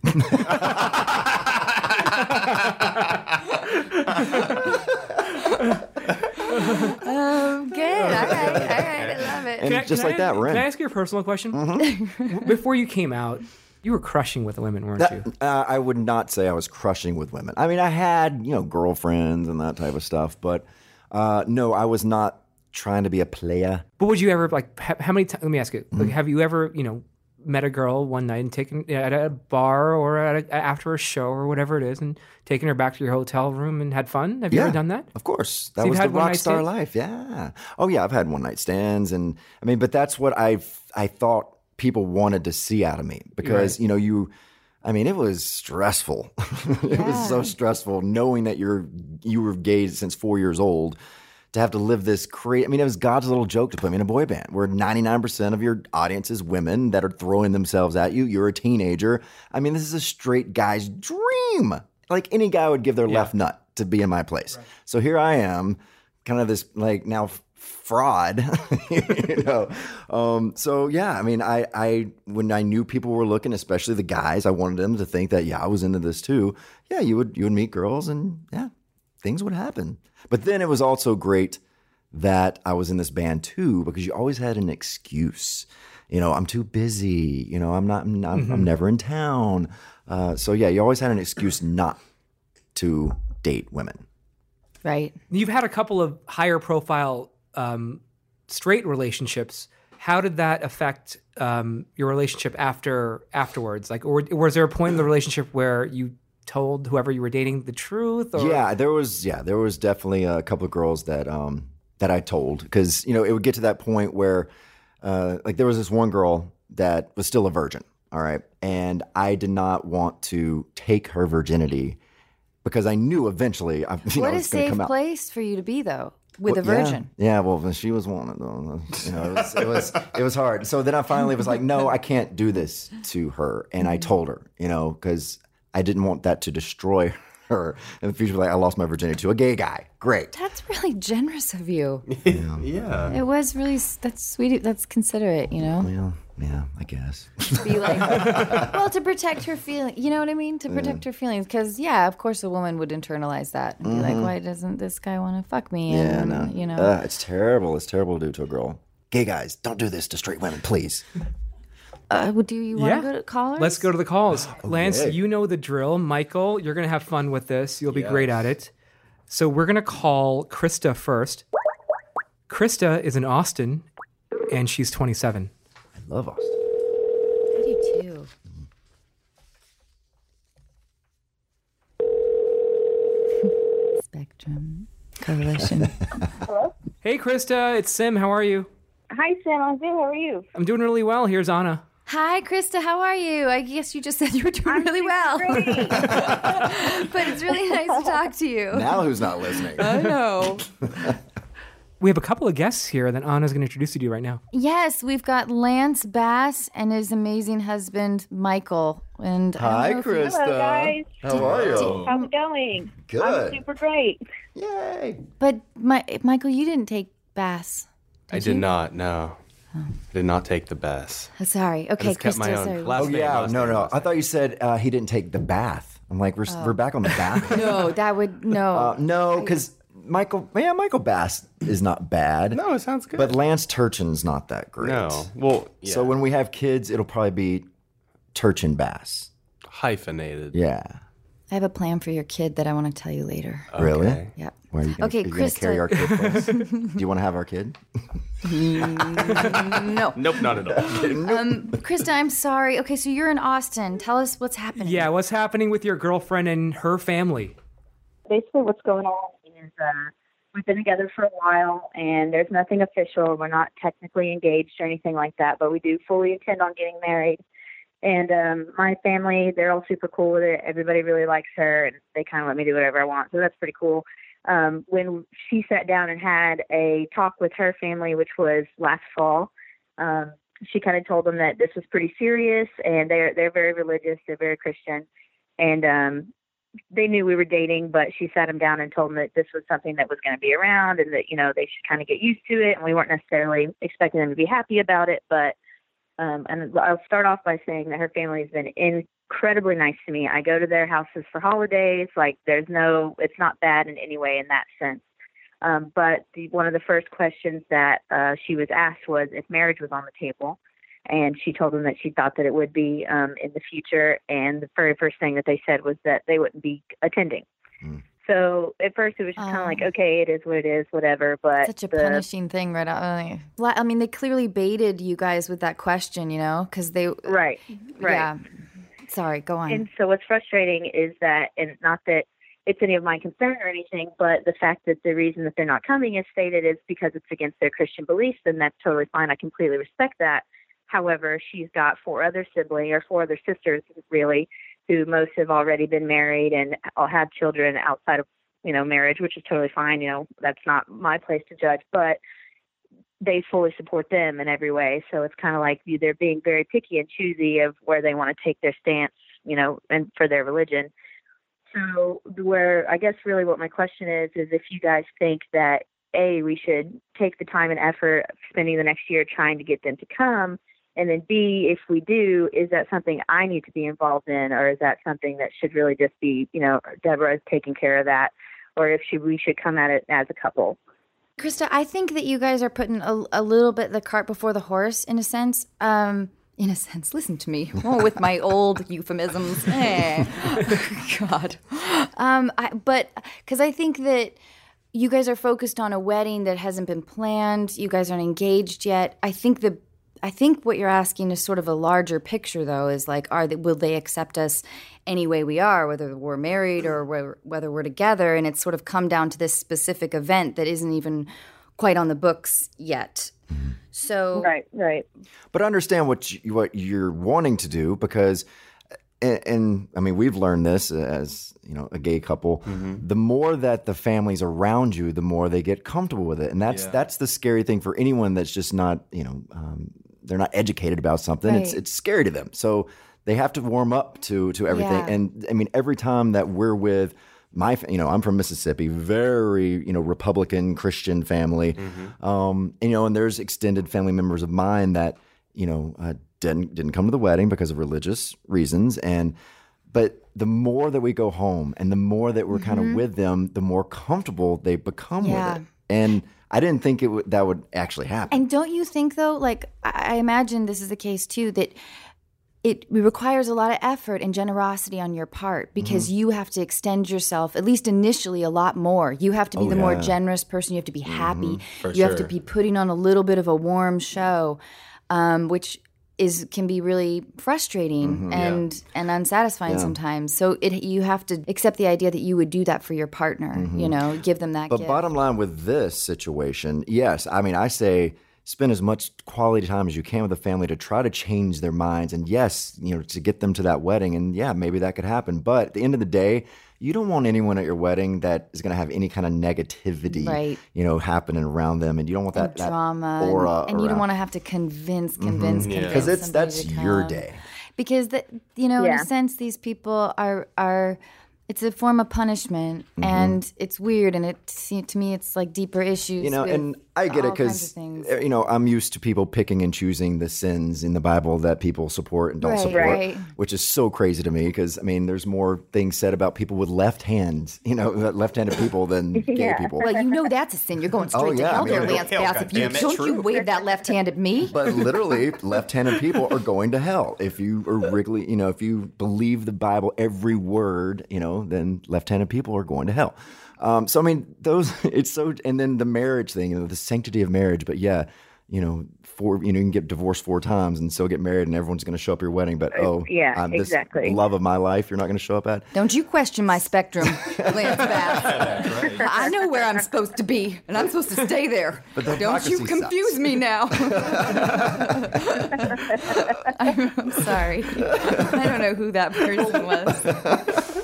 Oh, good. All right, all right. I love it. And Can I- just can like I- that, Ren. Can I ask you a personal question? Mm-hmm. Before you came out, you were crushing with women, weren't That- you? uh, I would not say I was crushing with women. I mean, I had, you know, girlfriends and that type of stuff, but uh, no, I was not trying to be a player. But would you ever like? ha- How many times? Let me ask you. Mm-hmm. Like, have you ever, you know, met a girl one night and taken at a bar or at a, after a show or whatever it is, and taken her back to your hotel room and had fun? Have you ever done that? Of course. That you've was the had rock one-night star stands? life. Yeah. Oh yeah, I've had one night stands, and I mean, but that's what I I thought people wanted to see out of me because Right. you know you. I mean, it was stressful. It was so stressful knowing that you're you were gay since four years old. To have to live this crazy, I mean, it was God's little joke to put me in a boy band where ninety-nine percent of your audience is women that are throwing themselves at you. You're a teenager. I mean, this is a straight guy's dream. Like any guy would give their left nut to be in my place. So here I am, kind of this like now f- fraud, you know. Um, so yeah, I mean, I, I when I knew people were looking, especially the guys, I wanted them to think that yeah, I was into this too. Yeah, you would you would meet girls and yeah, things would happen. But then it was also great that I was in this band too, because you always had an excuse. You know, I'm too busy. You know, I'm not. I'm, not, I'm never in town. Uh, so yeah, you always had an excuse not to date women. Right. You've had a couple of higher profile um, straight relationships. How did that affect um, your relationship after afterwards? Like, or was there a point in the relationship where you told whoever you were dating the truth? Or? Yeah, there was. Yeah, there was definitely a couple of girls that um, that I told because you know it would get to that point where uh, like there was this one girl that was still a virgin. All right, and I did not want to take her virginity because I knew eventually I, you What know, a it's going to safe come out. place for you to be, though, with Well, a virgin. Yeah, yeah, well, she was one of them. You know, it was, it was it was hard. So then I finally was like, no, I can't do this to her, and I told her, you know, because I didn't want that to destroy her in the future. Like I lost my virginity to a gay guy. Great. That's really generous of you. Yeah. It was really that's sweet. That's considerate, you know. Well, yeah, I guess. Be like, well, to protect her feelings. You know what I mean? To protect her feelings, because yeah, of course, a woman would internalize that and be like, why doesn't this guy want to fuck me? Yeah, And, no. you know. Uh, it's terrible. It's terrible to do to a girl. Gay guys, don't do this to straight women, please. Uh, well, do you want to Yeah. go to callers? Let's go to the calls. Lance, Okay. you know the drill. Michael, you're going to have fun with this. You'll be great at it. So we're going to call Krista first. Krista is in Austin, and she's twenty-seven. I love Austin. I do too. Mushroom Coalition. Hello? Hey, Krista, it's Sim. How are you? Hi, Sam. I'm good. How are you? I'm doing really well. Here's Anna. Hi, Krista. How are you? I guess you just said you were doing I'm really well. great. But it's really nice to talk to you. Now who's not listening? I know. We have a couple of guests here that Anna's going to introduce you to right now. Yes, we've got Lance Bass and his amazing husband, Michael. And I Hi, don't know if you- Krista. Hello, guys. How are you? How's it going? Good. I'm super great. Yay. But my, Michael, you didn't take Bass. I did not, no. I did not take the Bass. Oh, sorry. Okay, just kept Krista, my own sorry. last Oh, name, yeah. last No, name, no. last I name. thought you said uh, he didn't take the bath. I'm like, we're, we're back on the bath? No, that would, no. Uh, no, because Michael, yeah, Michael Bass is not bad. No, it sounds good. But Lance Turchin's not that great. No. Well, yeah. So when we have kids, it'll probably be Turchin Bass. hyphenated. Yeah. I have a plan for your kid that I want to tell you later. Really? Okay. Yep. Where are you gonna, Okay, are you gonna Krista. carry our kid for us? Do you want to have our kid? No. Nope, not at all. Um, Krista, I'm sorry. Okay, so you're in Austin. Tell us what's happening. Yeah, what's happening with your girlfriend and her family? Basically, what's going on is uh, we've been together for a while, and there's nothing official. We're not technically engaged or anything like that, but we do fully intend on getting married. And um, my family, they're all super cool with it. Everybody really likes her, and they kind of let me do whatever I want, so that's pretty cool. Um, when she sat down and had a talk with her family, which was last fall, um, she kind of told them that this was pretty serious, and they're they're very religious, they're very Christian, and um, they knew we were dating, but she sat them down and told them that this was something that was going to be around, and that, you know, they should kind of get used to it, and we weren't necessarily expecting them to be happy about it, but um, and I'll start off by saying that her family has been incredibly nice to me. I go to their houses for holidays. Like, there's no, it's not bad in any way in that sense. Um, but the, one of the first questions that uh, she was asked was if marriage was on the table. And she told them that she thought that it would be um, in the future. And the very first thing that they said was that they wouldn't be attending. Mm. So at first it was just kind of Um, like, okay, it is what it is, whatever. But Such a the, punishing thing, right? I mean, I mean, they clearly baited you guys with that question, you know, because they. Right, right. Yeah. Sorry, go on. And so what's frustrating is that, and not that it's any of my concern or anything, but the fact that the reason that they're not coming is stated is because it's against their Christian beliefs, and that's totally fine. I completely respect that. However, she's got four other siblings, or four other sisters, really, who most have already been married and all have children outside of, you know, marriage, which is totally fine. You know, that's not my place to judge, but they fully support them in every way. So it's kind of like they're being very picky and choosy of where they want to take their stance, you know, and for their religion. So where I guess really what my question is, is if you guys think that, A, we should take the time and effort of spending the next year trying to get them to come, and then B, if we do, is that something I need to be involved in, or is that something that should really just be, you know, Deborah taking care of that, or if she, we should come at it as a couple? Krista, I think that you guys are putting a, a little bit the cart before the horse, in a sense. Um, in a sense, listen to me. Oh, with my old euphemisms. Eh. God. Um, I, but because I think that you guys are focused on a wedding that hasn't been planned. You guys aren't engaged yet. I think the I think what you're asking is sort of a larger picture, though, is like, are they, will they accept us any way we are, whether we're married or we're, whether we're together? And it's sort of come down to this specific event that isn't even quite on the books yet. So right, right. But understand what you, what you're wanting to do, because, and, and I mean, we've learned this as, you know, a gay couple. Mm-hmm. The more that the families around you, the more they get comfortable with it, and that's Yeah. that's the scary thing for anyone that's just not, you know, um, they're not educated about something. Right. It's it's scary to them, so they have to warm up to to everything. Yeah. And I mean, every time that we're with my, fa- you know, I'm from Mississippi, very, you know, Republican Christian family, mm-hmm. um, and, you know, and there's extended family members of mine that, you know, uh, didn't didn't come to the wedding because of religious reasons, and but the more that we go home and the more that we're mm-hmm. kind of with them, the more comfortable they become Yeah. with it. And I didn't think it would that would actually happen. And don't you think, though, like, I I imagine this is the case, too, that it requires a lot of effort and generosity on your part, because mm-hmm. you have to extend yourself, at least initially, a lot more. You have to be oh, the yeah. more generous person. You have to be happy. Mm-hmm. For you sure. have to be putting on a little bit of a warm show, um, which is can be really frustrating Mm-hmm. and Yeah. and unsatisfying Yeah. sometimes. So it you have to accept the idea that you would do that for your partner. You know, give them that. Mm-hmm. But gift. bottom line with this situation, yes, I mean, I say spend as much quality time as you can with the family to try to change their minds. And yes, you know, to get them to that wedding. And yeah, maybe that could happen. But at the end of the day, you don't want anyone at your wedding that is going to have any kind of negativity, Right. you know, happening around them. And you don't want that, And that drama, and- aura and, you don't around. want to have to convince, convince, Yeah. convince. Because it's somebody that's to your come. day. Because that you know, in Yeah. a sense, these people are are. It's a form of punishment, Mm-hmm. and it's weird, and it to me, it's like deeper issues. You know, with and I get it all kinds because of things. you know I'm used to people picking and choosing the sins in the Bible that people support and don't Right, support, right. which is so crazy to me. Because I mean, there's more things said about people with left hands, you know, left-handed people than gay Yeah. people. Well, you know that's a sin. You're going straight Oh, yeah, to hell I mean, there, go Lance hell, Bass. If you goddammit, don't you true. wave that left hand at me. But literally, left-handed people are going to hell if you are really, you know, if you believe the Bible every word, you know, then left-handed people are going to hell. Um, so I mean, those it's so, and then the marriage thing, you know, the sanctity of marriage. But yeah, you know, four, you know, you can get divorced four times and still get married, and everyone's going to show up at your wedding. But oh, yeah, I'm this exactly. love of my life, you're not going to show up at. Don't you question my spectrum, Lance Bass. I know where I'm supposed to be, and I'm supposed to stay there. But the Don't you hypocrisy confuse sucks. me now. I'm, I'm sorry. I don't know who that person was.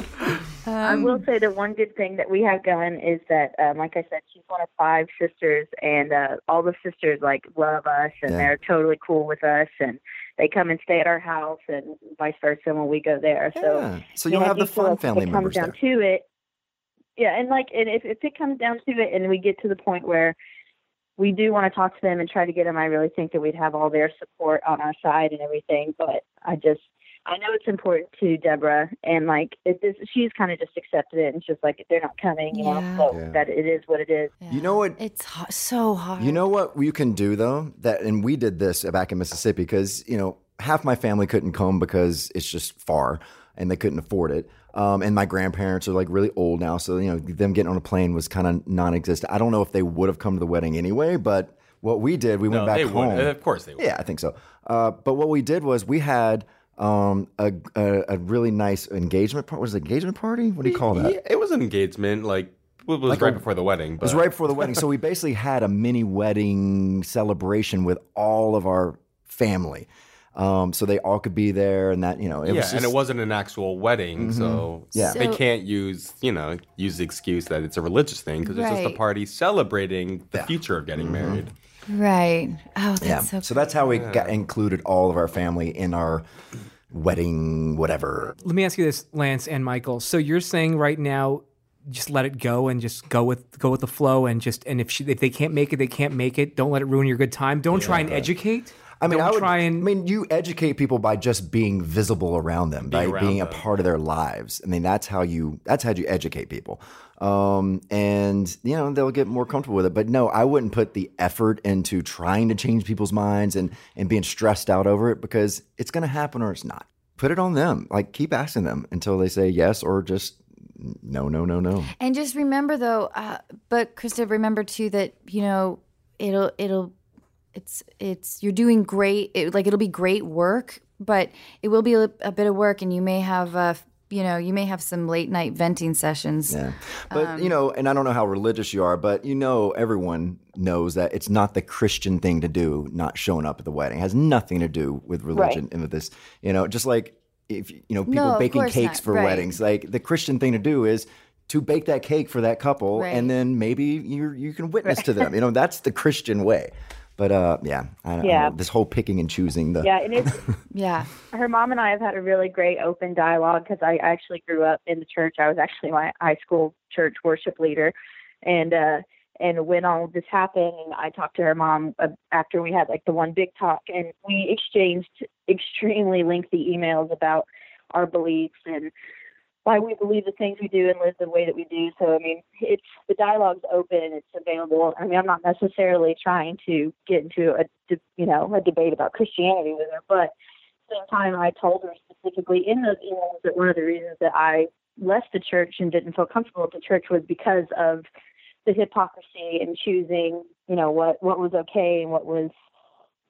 I will say the one good thing that we have going is that, um, like I said, she's one of five sisters, and uh, all the sisters like love us, and Yeah. they're totally cool with us, and they come and stay at our house, and vice versa when we go there. So, Yeah. So and you'll I have the do feel fun like if family it members comes there. down to it, yeah, and like, and if, if it comes down to it, and we get to the point where we do want to talk to them and try to get them, I really think that we'd have all their support on our side and everything. But I just, I know it's important to Deborah, and like, it, this, she's kind of just accepted it, and it's just like they're not coming, you Yeah. know, so Yeah. that it is what it is. You know what? It's ho- so hard. You know what you can do though? That and we did this back in Mississippi because you know half my family couldn't come because it's just far and they couldn't afford it. Um, and my grandparents are like really old now, so you know them getting on a plane was kind of non-existent. I don't know if they would have come to the wedding anyway, but what we did, we No, went back they home. would. Of course they would. Yeah, I think so. Uh, but what we did was we had um, a, a a really nice engagement party. Was it engagement party? What do you call that? Yeah, it was an engagement, like it was Like right a- before the wedding. It But was right before the wedding. So we basically had a mini wedding celebration with all of our family. Um, so they all could be there and that, you know, it yeah, was just, and it wasn't an actual wedding, so Yeah. they So- can't use you know use the excuse that it's a religious thing because it's just a Right. party celebrating the future of getting married. Right. Oh, that's yeah. so So that's how we got included all of our family in our wedding, whatever. Let me ask you this, Lance and Michael. So you're saying right now, just let it go and just go with go with the flow, and just and if she, if they can't make it, they can't make it. Don't let it ruin your good time. Don't try and educate. I mean, Don't I would try and I mean, you educate people by just being visible around them, by around being a them. part of their lives. I mean, that's how you that's how you educate people. Um, and you know, they'll get more comfortable with it. But no, I wouldn't put the effort into trying to change people's minds and and being stressed out over it because it's going to happen or it's not. Put it on them. Like keep asking them until they say yes or just no, no, no, no. And just remember, though, uh, but Krista, remember too that you know it'll it'll it's it's you're doing great. It, like it'll be great work, but it will be a, a bit of work, and you may have uh, you know you may have some late night venting sessions. Yeah. But, you know, and I don't know how religious you are, but you know, everyone knows that it's not the Christian thing to do, not showing up at the wedding. It has nothing to do with religion and with this, you know, just like if, you know, people No, of baking course cakes not. for Right. weddings, like the Christian thing to do is to bake that cake for that couple Right. and then maybe you you can witness to them. You know, that's the Christian way. But uh, yeah, I, I Yeah. don't know, this whole picking and choosing the Yeah, and it's Yeah. her mom and I have had a really great open dialogue because I actually grew up in the church. I was actually my high school church worship leader, and uh, and when all this happened, and I talked to her mom uh, after we had like the one big talk, and we exchanged extremely lengthy emails about our beliefs and why we believe the things we do and live the way that we do. So I mean, it's the dialogue's open, it's available. I mean, I'm not necessarily trying to get into a de- you know a debate about Christianity with her, but at the same time, I told her specifically in those emails that one of the reasons that I left the church and didn't feel comfortable at the church was because of the hypocrisy and choosing, you know, what, what was okay and what was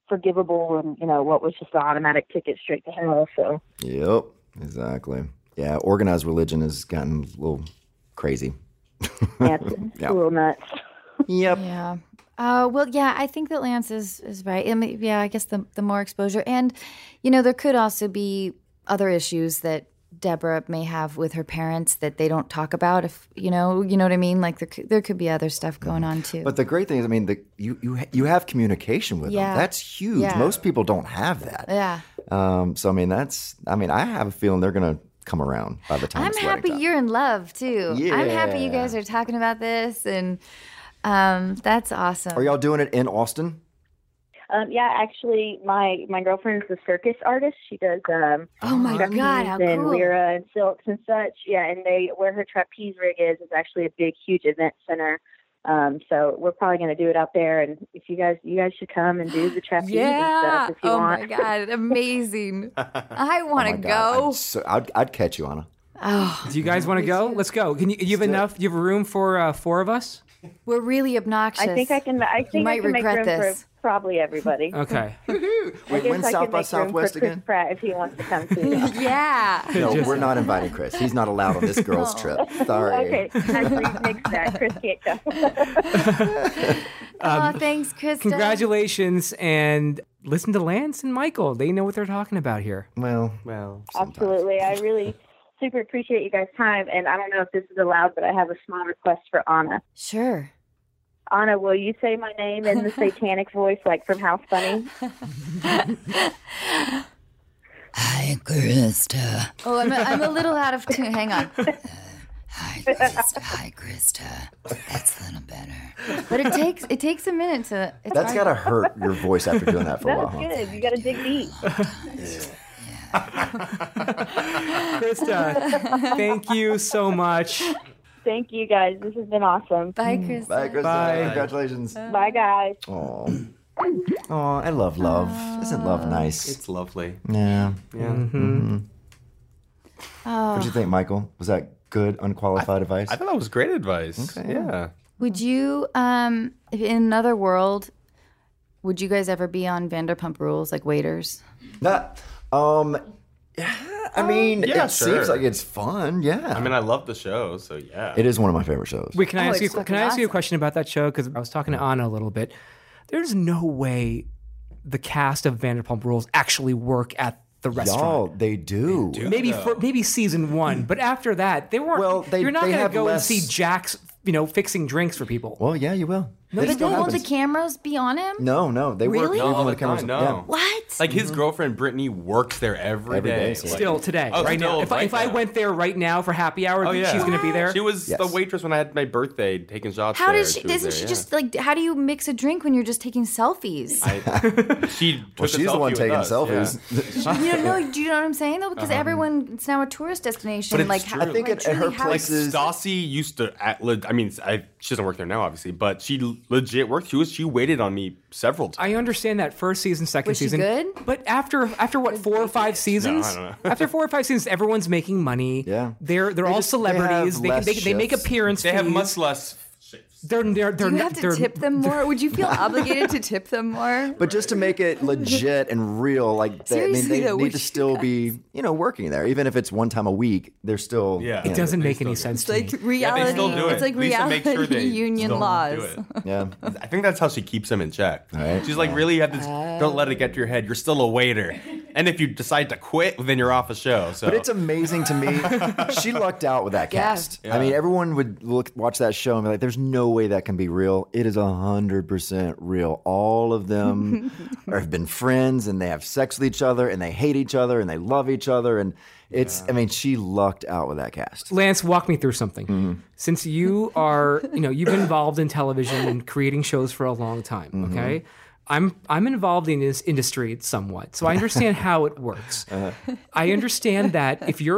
forgivable and, you know, what was just an automatic ticket straight to hell. So, Yep, exactly. Yeah, organized religion has gotten a little crazy. yeah, it's, it's Yeah. a little nuts. Yep. Yeah. Uh, well, yeah, I think that Lance is, is right. I mean, yeah, I guess the, the more exposure. And, you know, there could also be other issues that Deborah may have with her parents that they don't talk about. If you know, you know what I mean. Like there, could, there could be other stuff going on too. But the great thing is, I mean, the, you you ha- you have communication with Yeah. them. That's huge. Yeah. Most people don't have that. yeah, Um, so I mean, that's. I mean, I have a feeling they're gonna come around by the time. I'm it's wedding happy time. you're in love too. I'm happy you Yeah. guys are talking about this, and um, that's awesome. Are y'all doing it in Austin? Um, yeah, actually, my my girlfriend's a circus artist. She does um, Oh my trapeze God, how and cool. lyra and silks and such. Yeah, and they where her trapeze rig is is actually a big, huge event center. Um, so we're probably going to do it out there. And if you guys, you guys should come and do the trapeze and Yeah. stuff if you Oh want. my God, amazing. I want Oh to my God, go. I'd, so, I'd, I'd catch you, Anna. Oh, Do you guys want to go? Let's go. Can you, you have enough? You have room for uh, four of us? we're really obnoxious. I think I can. I think might I can make regret room this. for probably everybody. Okay. I Wait, guess when's I South can by make room Southwest for Chris again? Pratt if he wants to come too. Yeah. No, we're not inviting Chris. He's not allowed on this girls' trip. Sorry. Okay, actually, nix that. Chris can't come. oh, thanks, Krista. Congratulations, and listen to Lance and Michael. They know what they're talking about here. Well, Well, Absolutely. I really super appreciate you guys' time. And I don't know if this is allowed, but I have a small request for Anna. Sure. Anna, will you say my name in the satanic voice, like from House Bunny? Hi, Krista. Oh, I'm a, I'm a little out of tune. Hang on. Hi, Krista. Hi, Krista. That's a little better. But it takes it takes a minute to. It's that's hard. gotta hurt your voice after doing that for a That's while. Huh? good. You got to dig deep. Krista, thank you so much. Thank you, guys. This has been awesome. Bye, Krista. Bye, Krista. Bye. Congratulations. Bye, guys. Oh, oh, I love love. Isn't love nice? it's lovely. Yeah. Yeah. Oh. What'd you think, Michael? Was that good, unqualified advice? I thought that was great advice. Okay. Yeah. Would you, um, if in another world, would you guys ever be on Vanderpump Rules, like waiters? That, um, yeah, I mean, yeah, it sure. seems like it's fun. Yeah. I mean, I love the show, so yeah. it is one of my favorite shows. Wait, can I Oh, ask you? it's Can fucking I ask you a awesome. question about that show? Because I was talking to Anna a little bit. There's no way the cast of Vanderpump Rules actually work at the restaurant. Y'all, they do. Maybe for maybe season one, but after that, they weren't. Well, they- you're not they going to have go less- and see Jax, you know, fixing drinks for people. Well, yeah, you will. No, It but still then won't the happens. cameras be on him? No, no, they work Really? even Not all when the cameras- time, no. yeah. What? Like his girlfriend Brittany works there every Every day. day, so- Like- Still today, Oh, right now. still If, I right if I now. went there right now for happy hour, Oh, yeah. she's going to be there. She was Yes. the waitress when I had my birthday, taking shots. How there. does she? was Isn't there, she yeah. just like? How do you mix a drink when you're just taking selfies? I, she took Well, a she's the selfie one with taking us, selfies. yeah. you don't know? Do you know what I'm saying though? Because everyone, it's now a tourist destination. But it's like, true. how, I think like, at- at her truly, how- Like places- Stassi used to, at, le- I mean, I, she doesn't work there now, obviously, but she l- legit worked. She was she waited on me several times. I understand that first season, second Was she season. good? But after after what four or five seasons? don't know. After four or five seasons, everyone's making money. Yeah. they're they're They all just- they celebrities. have They less they, they, make shifts. appearance. They have fees. much less. They're they're they're Do you have to they're, tip them more? Would you feel obligated to tip them more? But just to make it legit and real, like they, I mean, Seriously, they though, need would to you still be, you know, working there, even if it's one time a week. They're still. Yeah. you It know, doesn't They make still any do. sense It's to like me. Yeah, reality. they still do it. It's like Lisa reality makes sure they union still laws. do it. Yeah. I think that's how she keeps them in check. Right. She's like, really, you have to don't let it get to your head. You're still a waiter, and if you decide to quit, then you're off a show. So, But it's amazing to me. She lucked out with that Yeah. cast. I mean, everyone would look, watch that show and be like, "There's no way that can be real." It is a hundred percent real. All of them are, have been friends, and they have sex with each other, and they hate each other, and they love each other, and it's. I mean, she lucked out with that cast. Lance, walk me through something. Mm-hmm. Since you are, you know, you've been involved in television and creating shows for a long time, Mm-hmm. okay? I'm I'm involved in this industry somewhat, so I understand how it works. Uh-huh. I understand that if you're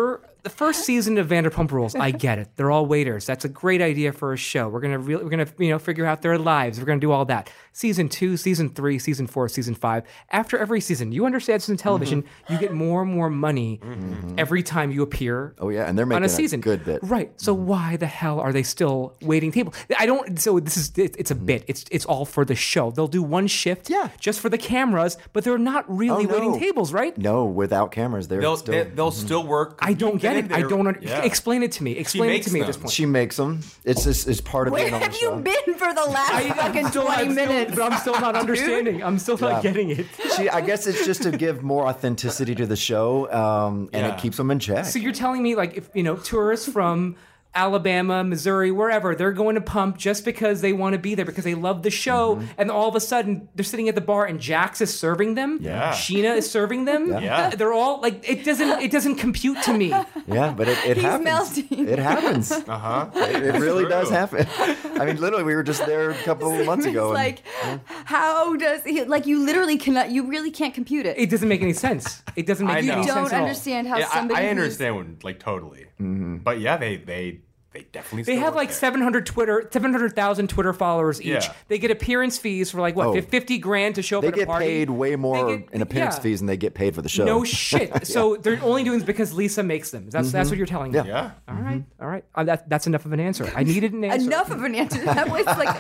the first season of Vanderpump Rules, I get it. They're all waiters. That's a great idea for a show. We're gonna really, we're gonna, you know, figure out their lives. We're gonna do all that. Season two, season three, season four, season five. After every season, you understand this in television, mm-hmm. you get more and more money mm-hmm. every time you appear. Oh yeah, and they're making on a season. A good bit, right? So mm-hmm. why the hell are they still waiting table? I don't. So this is it's a mm-hmm. bit. It's it's all for the show. They'll do one shift, yeah. just for the cameras, but they're not really oh, no. waiting tables, right? No, without cameras, they're they'll still they, they'll mm-hmm. still work. I don't get it. I don't. Under- yeah. Explain it to me. Explain it to me them. at this point. She makes them. It's just, it's part of Where being on the have you show. been for the last I, fucking still, twenty I'm minutes? Still, but I'm still not understanding. I'm still not Yeah. getting it. She, I guess it's just to give more authenticity to the show, um, and Yeah. it keeps them in check. So you're telling me, like, if you know, tourists from Alabama, Missouri, wherever, they're going to Pump just because they want to be there, because they love the show, Mm-hmm. and all of a sudden they're sitting at the bar and Jax is serving them. Yeah. Sheena is serving them. Yeah. Yeah. They're all like, it doesn't it doesn't compute to me. Yeah, but it, it He's happens. melting. It happens. Uh huh. It, it really true. does happen. I mean, literally, we were just there a couple of months ago. It's and- like, how does he, like, you literally cannot, you really can't compute it. It doesn't make any sense. It doesn't make I any know. sense You don't at all. understand how Yeah, somebody I, I who's- understand when, like totally. Mm-hmm. But yeah, they they they definitely. They still have work like there. seven hundred Twitter, seven hundred thousand Twitter followers each. Yeah. They get appearance fees for like what, Oh. fifty grand to show up they at a get party. paid way more They get- in appearance yeah. fees than they get paid for the show. No shit. So they're only doing this because Lisa makes them. That's that's what you're telling me. Mm-hmm. Yeah. Yeah. All right. All right. Uh, that, that's enough of an answer. I needed an answer. Enough of an answer. That was like,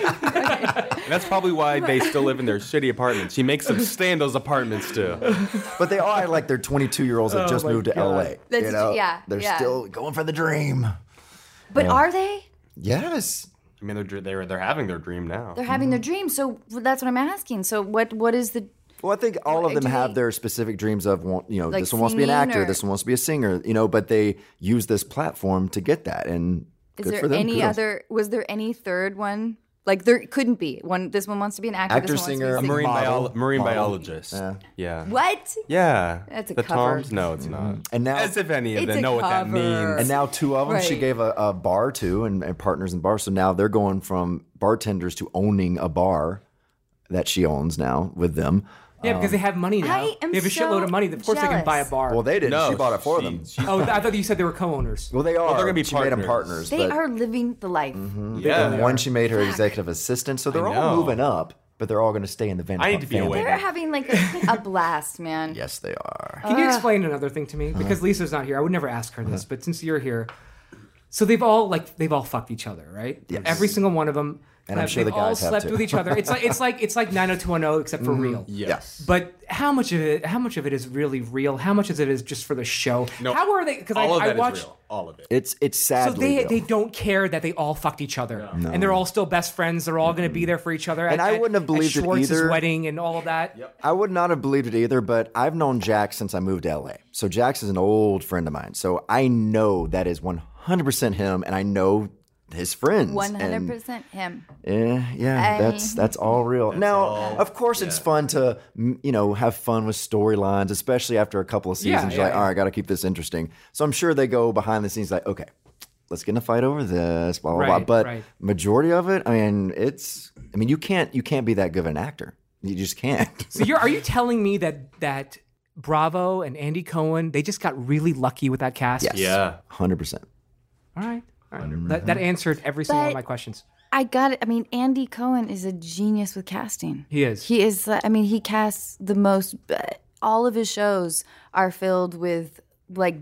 And that's probably why they still live in their shitty apartments. She makes them stay in those apartments too. But they all act like they're twenty-two year olds that Oh just my moved to God. L A. That's- you know? yeah, They're yeah. still going for the dream. but Yeah. are they? Yes. I mean, they're they're they're having their dream now. They're having their dream. So that's what I'm asking. So what what is the, Well, I think all of Do them have they- their specific dreams of, want- you know, Like this one wants to be an singing actor, or- this one wants to be a singer, you know, but they use this platform to get that. And is good there for them. any Kudos. other, was there any third one? Like there couldn't be. One, this one wants to be an actor, Actor, this one singer, wants to be a marine Model. bio- marine Model. biologist. Yeah. Yeah. What? Yeah. That's a the cover. Toms? No, it's not. And now, As if any of It's them a know what that cover. means. and now two of them, she Right. gave a, a bar to and, and partners in bars. So now they're going from bartenders to owning a bar that she owns now with them. Yeah, because they have money now. I am they have a so shitload of money. Of course, they can buy a jealous. bar. Well, they didn't. No, she bought it for she- them. she- oh, I thought you said they were co-owners. Well, they are. they're gonna be she made them partners. partners. They but, are living the life. yeah. and one she made her executive assistant. So they're I all know. moving up, but they're all going to stay in the Vanderpump I need to be family. away. They're having like a, a blast, man. Yes, they are. Can you explain another thing to me? Because Lisa's not here. I would never ask her this, but since you're here, so they've all like they've all fucked each other, right? Yes. Every single one of them. And I'm have- sure they've the guys all have slept too. with each other. It's like it's like it's like nine oh two one oh except for real. Yes. But how much of it? How much of it is really real? How much of it is just for the show? No, How are they? Because I, all of I that is watched. real. All of it. It's it's So sadly they real. they don't care that they all fucked each other, and they're all still best friends. They're all going to be there for each other. And at, I wouldn't have at- believed at it Schwartz's either. wedding and all of that. I would not have believed it either, but I've known Jax since I moved to L A. So Jax is an old friend of mine. So I know that is one hundred percent him, and I know his friends. One hundred And, percent him. eh, yeah, I- that's that's all real. now, of course, it's fun to m- you know have fun with storylines, especially after a couple of Yeah, seasons. You're yeah, like, yeah. all right, got to keep this interesting. So I'm sure they go behind the scenes, like, okay, let's get in a fight over this, blah blah blah. Right, But right. majority of it, I mean, it's, I mean, you can't you can't be that good of an actor. You just can't. So you're are you telling me that that Bravo and Andy Cohen they just got really lucky with that cast? Yes. Yeah. one hundred percent. All right. All right. That, that answered every single one of But- my questions. I got it. I mean, Andy Cohen is a genius with casting. He is. He is. uh, I mean, he casts the most. Uh, all of his shows are filled with like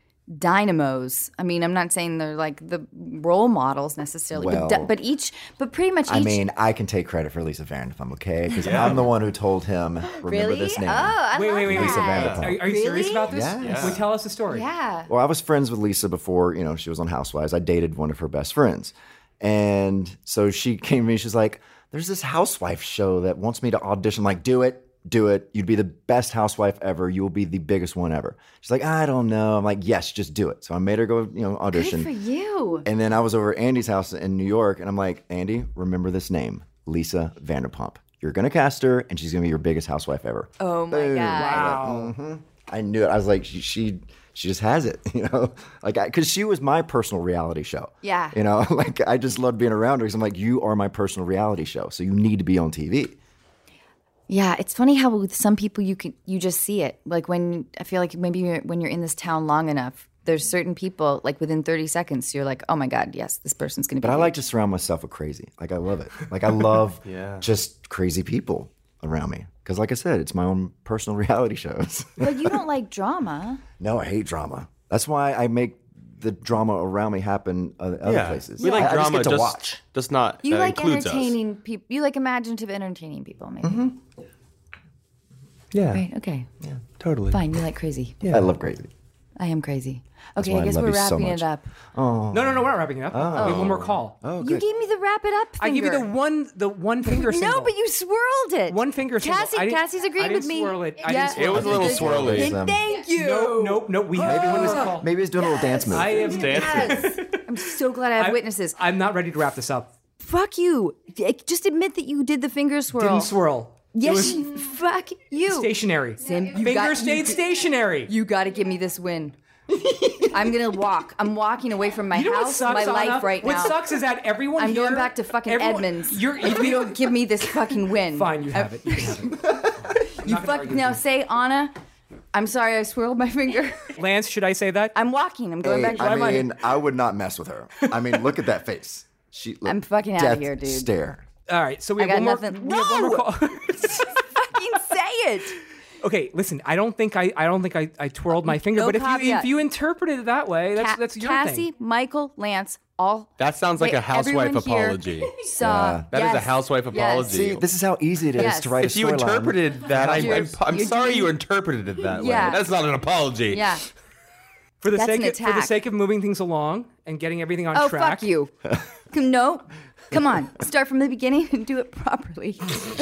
dynamos. I mean, I'm not saying they're like the role models necessarily, Well- but, di- but each, but pretty much each. I mean, I can take credit for Lisa Vanderpump, okay? Because I'm the one who told him, remember really? this Oh, name. I Wait, love wait, wait, wait. Lisa that. Vanderpump. Are, are you serious Really? about this? Yes. Well, tell us the story. Yeah. Well, I was friends with Lisa before, you know, she was on Housewives. I dated one of her best friends. And so she came to me, she's like, there's this housewife show that wants me to audition. I'm like, do it, do it. You'd be the best housewife ever. You will be the biggest one ever. She's like, I don't know. I'm like, yes, just do it. So I made her go, you know, audition. Good for you. And then I was over at Andy's house in New York, and I'm like, Andy, remember this name, Lisa Vanderpump. You're going to cast her, and she's going to be your biggest housewife ever. Oh my Boom. god. Wow. Mhm. I knew it. I was like, she, she, she just has it, you know, like, because she was my personal reality show. Yeah. You know, like, I just loved being around her because I'm like, you are my personal reality show, so you need to be on T V. Yeah, it's funny how with some people you can you just see it. Like when I feel like maybe you're, when you're in this town long enough, there's certain people, like within thirty seconds, you're like, oh my God, yes, this person's going to be. But I here. like to surround myself with crazy. Like I love it. Like I love Yeah. just crazy people around me. Because like I said, it's my own personal reality shows. But you don't like drama. No, I hate drama. That's why I make the drama around me happen uh, other yeah. places. We like I, I drama, just get to just, watch. just not. You that like includes entertaining people. You like imaginative, entertaining people, maybe. Us. Yeah. Right. Okay. Yeah. Totally. Fine. You like crazy. I love crazy. I am crazy. That's Okay. why I I guess love we're you so wrapping much. it up. Oh. No, no, no, we're not wrapping it up. We have one more call. Oh, You good. gave me the wrap it up I finger. give you the one, the one finger symbol. No, but you swirled it. One finger symbol. Cassie, I didn't- Cassie's agreeing I didn't with me. swirl it. I Yeah. didn't swirl It was a little swirly. Yes, um, Thank you. No, no, no. We have one this call. Maybe he's doing a little dance move. I am. Yes. I'm so glad I have I- witnesses. I'm not ready to wrap this up. Fuck you. Just admit that you did the finger swirl. Didn't swirl. Yes. It was Fuck you. stationary. Sam, you Finger got- stayed you- stationary. You got to give me this win. I'm gonna walk. I'm walking away from my You know what house, sucks, my life Anna? right what now. What sucks is that everyone I'm here... going back to fucking everyone- Edmonds. You're, if you don't give me this fucking win. Fine, you have it. You have it. You fuck now. Say, Anna, I'm sorry I swirled my finger. Lance, should I say that? I'm walking. I'm going Hey, back to I my mean, I would not mess with her. I mean, look at that face. She. Look, I'm fucking outta death here, dude. Stare. All right, so we I have got one more. nothing- We have one more No! call. fucking say it. Okay, listen. I don't think I. I don't think I, I twirled my finger. No but if you caveat. if you interpreted it that way, that's Ca- that's your Cassie, thing. Michael, Lance, all. That sounds like they- a housewife everyone here apology. Saw. Yeah. That is a yes, housewife yes. apology. See, this is how easy it is Yes. to write If a you storyline. interpreted that, I, You're- I'm, I'm you're sorry doing- you interpreted it that Yeah. way. That's not an apology. Yeah. For the That's sake an of, for the attack. sake of moving things along and getting everything on Oh, track. fuck you. No. Come on. Start from the beginning and do it properly.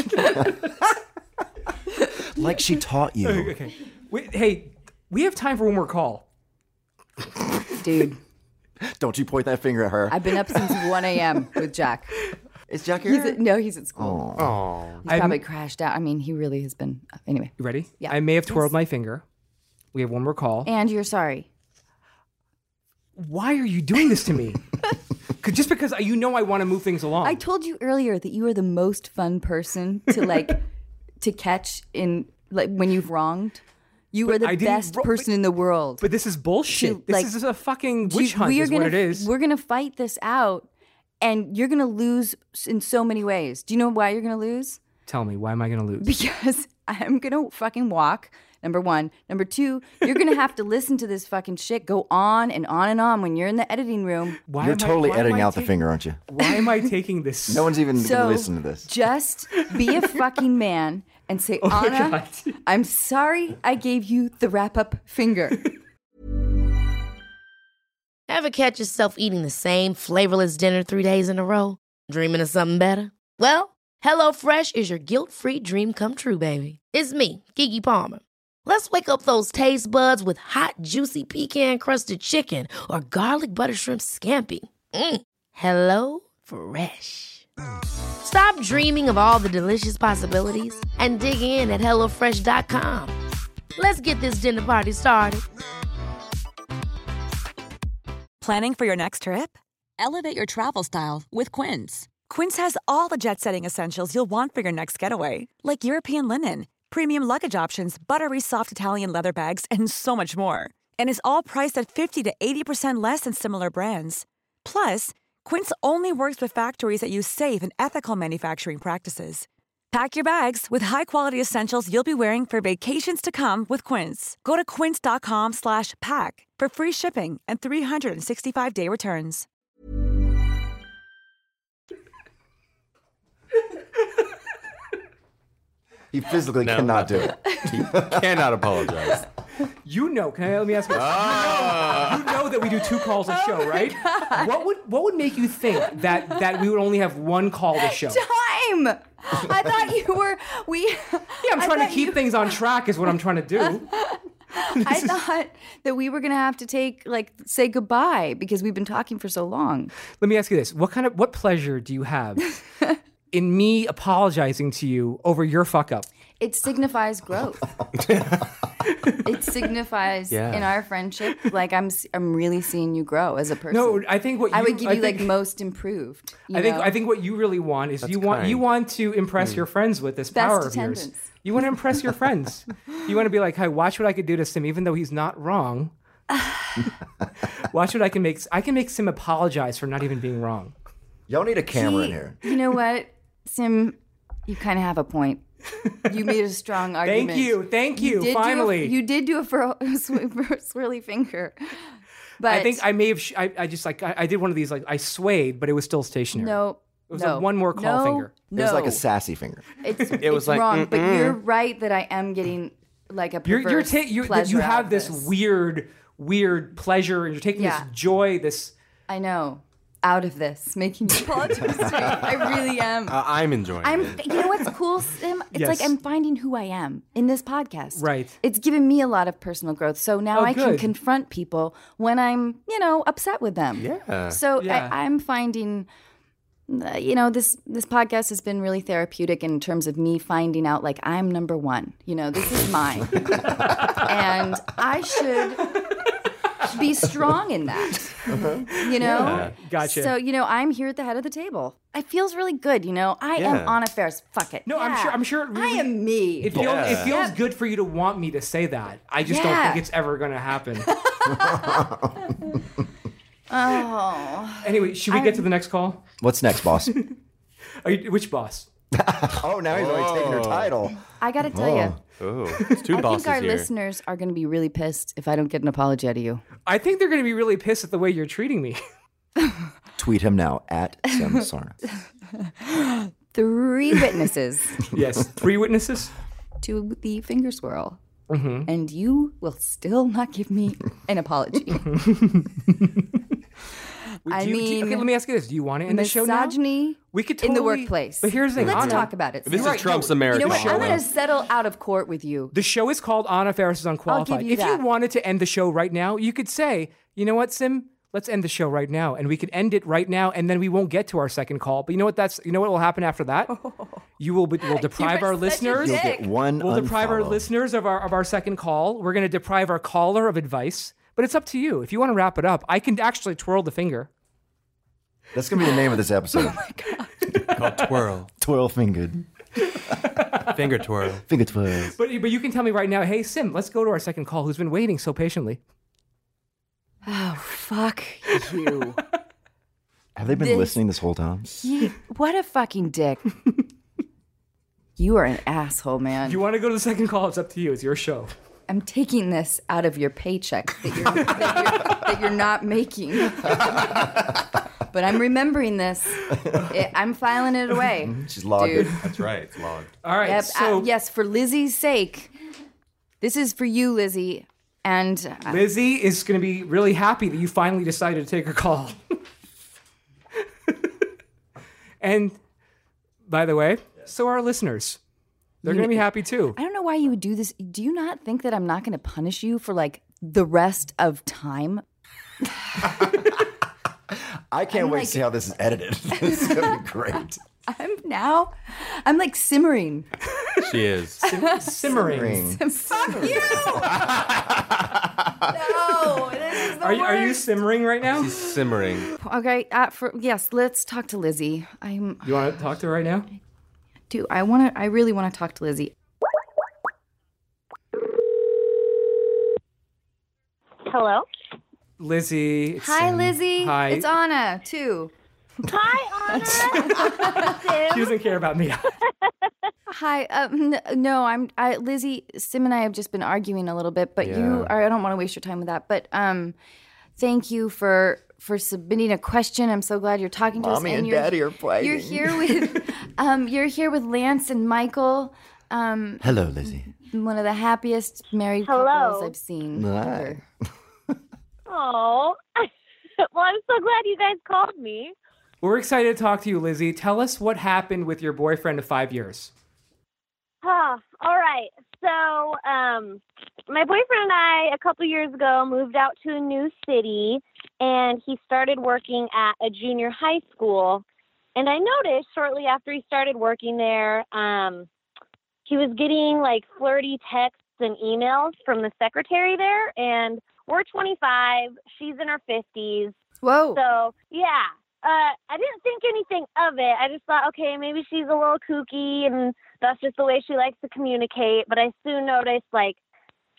Like she taught you. Okay. We, hey, we have time for one more call. Dude, Don't you point that finger at her. I've been up since one a.m. with Jack. Is Jack He's here? at, no, he's at school. Oh. He's I'm- probably crashed out. I mean, he really has been. Anyway. You ready? Yeah. I may have twirled Yes. my finger. We have one more call. And you're sorry. Why are you doing this to me? 'Cause just because you know I want to move things along. I told you earlier that you are the most fun person to like to catch in like when you've wronged. You But are the I didn't best wro- person in the world. but this is bullshit. To, this like, is a fucking You- witch hunt. we are Is gonna, what it is. We're gonna fight this out, and you're gonna lose in so many ways. Do you know why you're gonna lose? Tell me, why am I going to lose? Because I'm gonna fucking walk. Number one. Number two, you're gonna have to listen to this fucking shit go on and on and on when you're in the editing room. Why You're am I- totally why am editing I out the ta- finger, aren't you? Why am I taking this? No one's even going So to listen to this. just be a fucking man and say, Oh my Anna, God. I'm sorry I gave you the wrap up finger. Ever catch yourself eating the same flavorless dinner three days in a row? Dreaming of something better? Well, HelloFresh is your guilt-free dream come true, baby. It's me, Keke Palmer. Let's wake up those taste buds with hot, juicy pecan-crusted chicken or garlic butter shrimp scampi. Mm. Hello Fresh. Stop dreaming of all the delicious possibilities and dig in at hello fresh dot com. Let's get this dinner party started. Planning for your next trip? Elevate your travel style with Quince. Quince has all the jet-setting essentials you'll want for your next getaway, like European linen, premium luggage options, buttery soft Italian leather bags, and so much more. And is all priced at fifty to eighty percent less than similar brands. Plus, Quince only works with factories that use safe and ethical manufacturing practices. Pack your bags with high-quality essentials you'll be wearing for vacations to come with Quince. Go to quince.com slash pack for free shipping and three sixty-five day returns. He physically No, cannot do it. Cannot apologize. You know, can I let me ask you? Ah. You know that we do two calls a show, right? What would what would make you think that that we would only have one call a show? Time! I thought you were, we. Yeah, I'm I trying to thought keep you- things on track is what I'm trying to do. I thought that we were gonna have to take, like, say goodbye because we've been talking for so long. Let me ask you this. What kind of what pleasure do you have in me apologizing to you over your fuck up? It signifies growth. It signifies Yeah. in our friendship, like I'm, s- I'm really seeing you grow as a person. No, I think what you, I would give I you think, like most improved. you I think know? I think what you really want is you want kind. you want to impress your friends with this Best power of yours. attendance. You want to impress your friends. You want to be like, hey, watch what I could do to Sim, even though he's not wrong. Watch what I can make. I can make Sim apologize for not even being wrong. Y'all need a camera He- in here. You know what, Sim? You kind of have a point. You made a strong argument. Thank you. Thank you. did do a- Finally. you did do a fur- swirly finger. But I think I may have. Sh- I, I just like I, I did one of these. Like I swayed, but it was still stationary. no. It was no, like one more call no, finger. No. It was like a sassy finger. It's, It was it's like, wrong, but mm-mm. you're right that I am getting like a You're you're, perverse ta- you pleasure you out have of this, weird weird pleasure, and you're taking Yeah. this joy. This I know. Out of this, making you apologize to me. I really am. Uh, I'm enjoying I'm. it. You know what's cool, Sim? It's Yes. like I'm finding who I am in this podcast. Right. It's given me a lot of personal growth. So now Oh, I can good. confront people when I'm, you know, upset with them. Yeah. So Yeah. I, I'm finding, uh, you know, this this podcast has been really therapeutic in terms of me finding out like I'm number one. You know, this is mine, and I should be strong in that. You know. Yeah. Gotcha. So you know, I'm here at the head of the table. It feels really good. You know, I Yeah. am on affairs. Fuck it. No, I'm Yeah. sure- I'm sure it I really- am me. it feels Yeah. it feels Yeah. good for you to want me to say that. I just don't Yeah. think it's ever going to happen. Oh. Anyway, should we get to the next call? What's next, boss? Are you, which boss? Oh, now he's already taking her title. I gotta tell you, Oh, it's two I bosses think our here. listeners are gonna be really pissed if I don't get an apology out of you. I think they're going to be really pissed at the way you're treating me. Tweet him now at Sim Sarna. Three witnesses Yes, three witnesses. to the finger swirl, Mm-hmm. and you will still not give me an apology. I Do you- do you- mean, okay, let me ask you this: do you want to end the show now? misogyny We could in the totally- workplace. But here's the thing: Let's Anna- talk about it. This You're is Trump's America. You know what? I'm Show. gonna settle out of court with you. The show is called Anna Faris is Unqualified. you if you that. wanted to end the show right now, you could say, you know what, Sim? Let's end the show right now. And we could end it right now, and then we won't get to our second call. But you know what that's you know what will happen after that? You will be, will deprive You're our such a listeners. You'll dick. get one We'll deprive our unfollow. listeners of our of our second call. We're gonna deprive our caller of advice. But it's up to you. If you want to wrap it up, I can actually twirl the finger. That's going to be the name of this episode. Called twirl. Twirl fingered. Finger twirl. Finger twirl. But but you can tell me right now, hey Sim, let's go to our second call. Who's been waiting so patiently? Oh fuck you! Have they been This- listening this whole time? He- what a fucking dick! You are an asshole, man. If you want to go to the second call, it's up to you. It's your show. I'm taking this out of your paycheck that you're, that you're, that you're not making. But I'm remembering this. It, I'm filing it away. She's logged Dude. it. That's right. It's logged. All right. Yep, so uh, yes, for Lizzie's sake. This is for you, Lizzie. And uh, Lizzie is going to be really happy that you finally decided to take her call. And by the way, so are our listeners. They're going to be happy too. I don't know why you would do this. Do you not think that I'm not going to punish you for like the rest of time? I can't I'm wait like- to see how this is edited. This is going to be great. I'm now, I'm like simmering. She is. Simmering. Ring. Fuck you! No, this is the Are you, are you worst. simmering right now? Simmering. Okay, uh, for yes, let's talk to Lizzie. I'm. You want to talk to her right now? Do I want to? I really want to talk to Lizzie. Hello? Lizzie. it's Hi, Sim. Lizzie. Hi. It's Anna too. Hi, Anna. She doesn't care about me. Hi. Um, n- no, I'm. I Lizzie. Sim and I have just been arguing a little bit, but you Yeah. are. I don't want to waste your time with that. But um, thank you for for submitting a question. I'm so glad you're talking to us. Mommy and you're, Daddy are fighting. You're here with um, you're here with Lance and Michael. Um, Hello, Lizzie. one of the happiest married Hello. couples I've seen. Hi. ever. Oh. Well, I'm so glad you guys called me. We're excited to talk to you, Lizzie. Tell us what happened with your boyfriend of five years. Huh. All right. So, um, my boyfriend and I, a couple years ago, moved out to a new city, and he started working at a junior high school. And I noticed shortly after he started working there, um, he was getting like flirty texts and emails from the secretary there. And we're twenty-five, she's in her fifties. Whoa. So, yeah. Uh, I didn't think anything of it. I just thought, okay, maybe she's a little kooky and that's just the way she likes to communicate. But I soon noticed, like,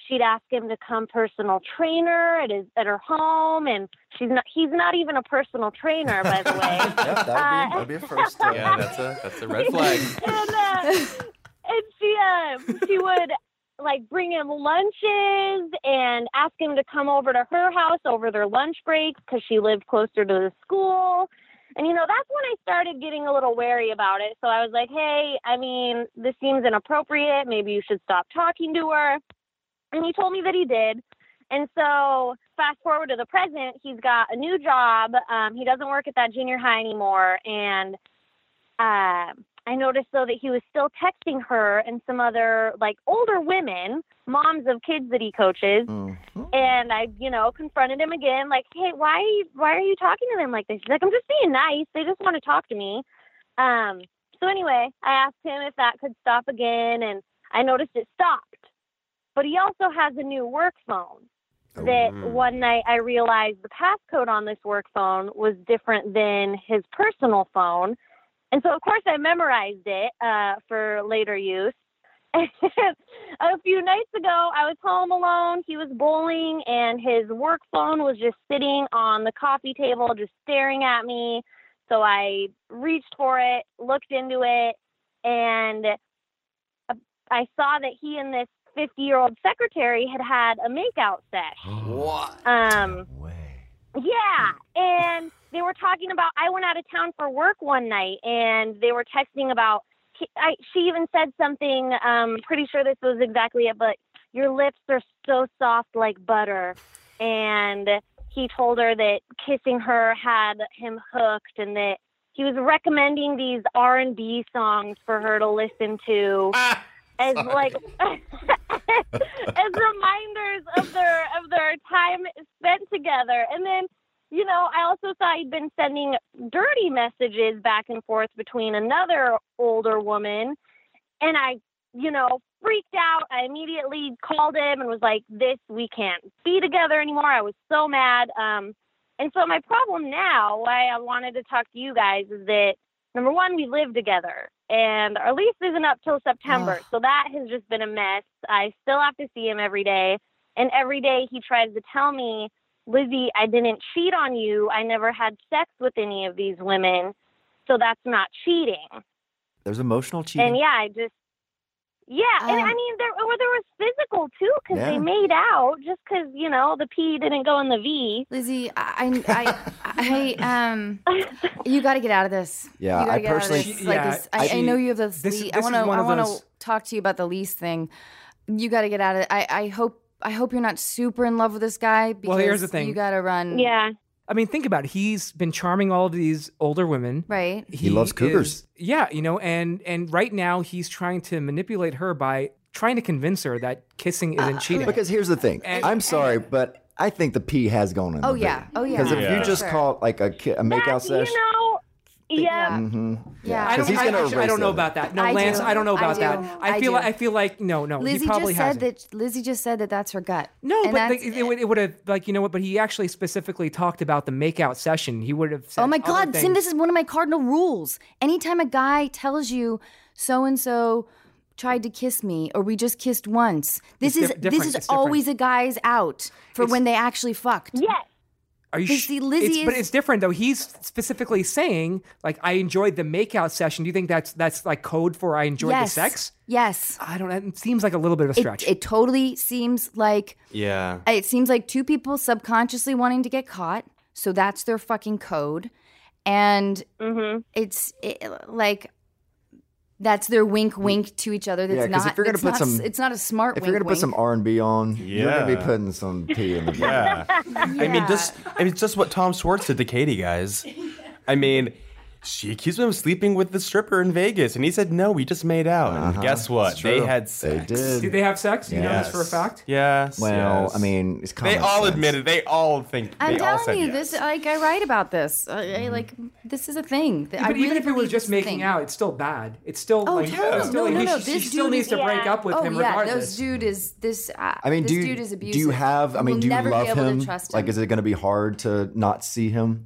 she'd ask him to come personal trainer at his at her home, and she's not. He's not even a personal trainer, by the way. Yeah, that would be, Uh, that would be a first. Uh, Yeah, that's a that's a red flag. and, uh, and she uh, she would like bring him lunches and ask him to come over to her house over their lunch breaks because she lived closer to the school. And, you know, that's when I started getting a little wary about it. So I was like, hey, I mean, this seems inappropriate. Maybe you should stop talking to her. And he told me that he did. And so fast forward to the present, he's got a new job. Um, he doesn't work at that junior high anymore. And uh, I noticed, though, that he was still texting her and some other, like, older women, moms of kids that he coaches. Mm-hmm. And I, you know, confronted him again, like, hey, why, why are you talking to them like this? He's like, I'm just being nice. They just want to talk to me. Um, so anyway, I asked him if that could stop again, and I noticed it stopped. But he also has a new work phone that Oh. one night I realized the passcode on this work phone was different than his personal phone. And so, of course, I memorized it uh, for later use. And a few nights ago, I was home alone. He was bowling, and his work phone was just sitting on the coffee table, just staring at me. So I reached for it, looked into it, and I saw that he and this fifty-year-old secretary had had a makeout sesh. What? Um, No way. yeah, and they were talking about, I went out of town for work one night, and they were texting about, I, she even said something, um, pretty sure this was exactly it, but your lips are so soft like butter. And he told her that kissing her had him hooked, and that he was recommending these R and B songs for her to listen to Ah, as sorry. like as reminders of their of their time spent together. And then, you know, I also saw he'd been sending dirty messages back and forth between another older woman. And I, you know, freaked out. I immediately called him and was like, this, we can't be together anymore. I was so mad. Um, and so my problem now, why I wanted to talk to you guys, is that, number one, we live together. And our lease isn't up till September. So that has just been a mess. I still have to see him every day. And every day he tries to tell me, Lizzie, I didn't cheat on you. I never had sex with any of these women. So that's not cheating. There's emotional cheating. And yeah, I just, yeah. and Um, I mean, there, well, there was physical too, because Yeah. they made out just because, you know, the P didn't go in the V. Lizzie, I, I, I, um, you got to get out of this. Yeah, you gotta I get out of personally- this. Like Yeah, this, I, I she- know you have this. this- lease. this I want is to. one I of want those- to talk to you about the lease thing. You got to get out of it. I, I hope. I hope you're not super in love with this guy. Because Well, here's the thing. You got to run. Yeah. I mean, think about it. He's been charming all of these older women. Right. He loves cougars. is- yeah, you know, and and right now he's trying to manipulate her by trying to convince her that kissing isn't cheating. Because here's the thing. And- I'm sorry, but I think the P has gone in Oh the yeah. V. Oh yeah. Because if Yeah. you just Sure. call it like a, ki- a makeout That, session. you know, yeah. Mm-hmm. Yeah. I don't, he's I, gonna actually, I erase don't know it. about that. No, I Lance, do. I don't know I about do. that. I, I feel do. like I feel like no, no. Lizzie he probably just said hasn't. that. Lizzie just said that that's her gut. No, And but that's- the, it, would, it would have like you know what? But he actually specifically talked about the makeout session. He would have. Said Oh my other God, Tim, things. this is one of my cardinal rules. Anytime a guy tells you so and so tried to kiss me or we just kissed once, this It's is diff- this different. is It's different. always a guy's out for when they actually fucked. Yes. Are you But sh- see, Lizzie it's, But is- it's different though. He's specifically saying like I enjoyed the makeout session. Do you think that's that's like code for I enjoyed Yes. the sex? Yes. I don't know. It seems like a little bit of a It, stretch. it totally seems like Yeah. it seems like two people subconsciously wanting to get caught. So that's their fucking code. And Mm-hmm. it's it, like that's their wink wink to each other. That's Yeah, 'cause not if you're gonna it's put not, some- it's not a smart If wink you're gonna put wink. some R and B on, you're gonna be Yeah. putting some P in the V. Yeah. I mean, Yeah. just I mean, just what Tom Schwartz did to Katie, guys. I mean, she accused him of sleeping with the stripper in Vegas, and he said no, we just made out. And Uh-huh. guess what? It's They true. had They sex. did. Did they have sex? You know this for a Yes. fact? Yes. Well, yes. I mean, it's they common all sense. admitted. They all think. I'm they all telling said you, yes. this like I write about this. I, I, like this is a thing. I But really even if it was believe just it's a making thing. out, it's still bad. It's still Oh like, hell no, it's still, no, no, he, no! she- This she still dude needs is, to break up with oh, him yeah, regardless. this dude is this. Uh, I mean, this do you, dude is do abusive. you have? I You mean, will do you never love be able him? To trust Like, him. is it going to be hard to not see him?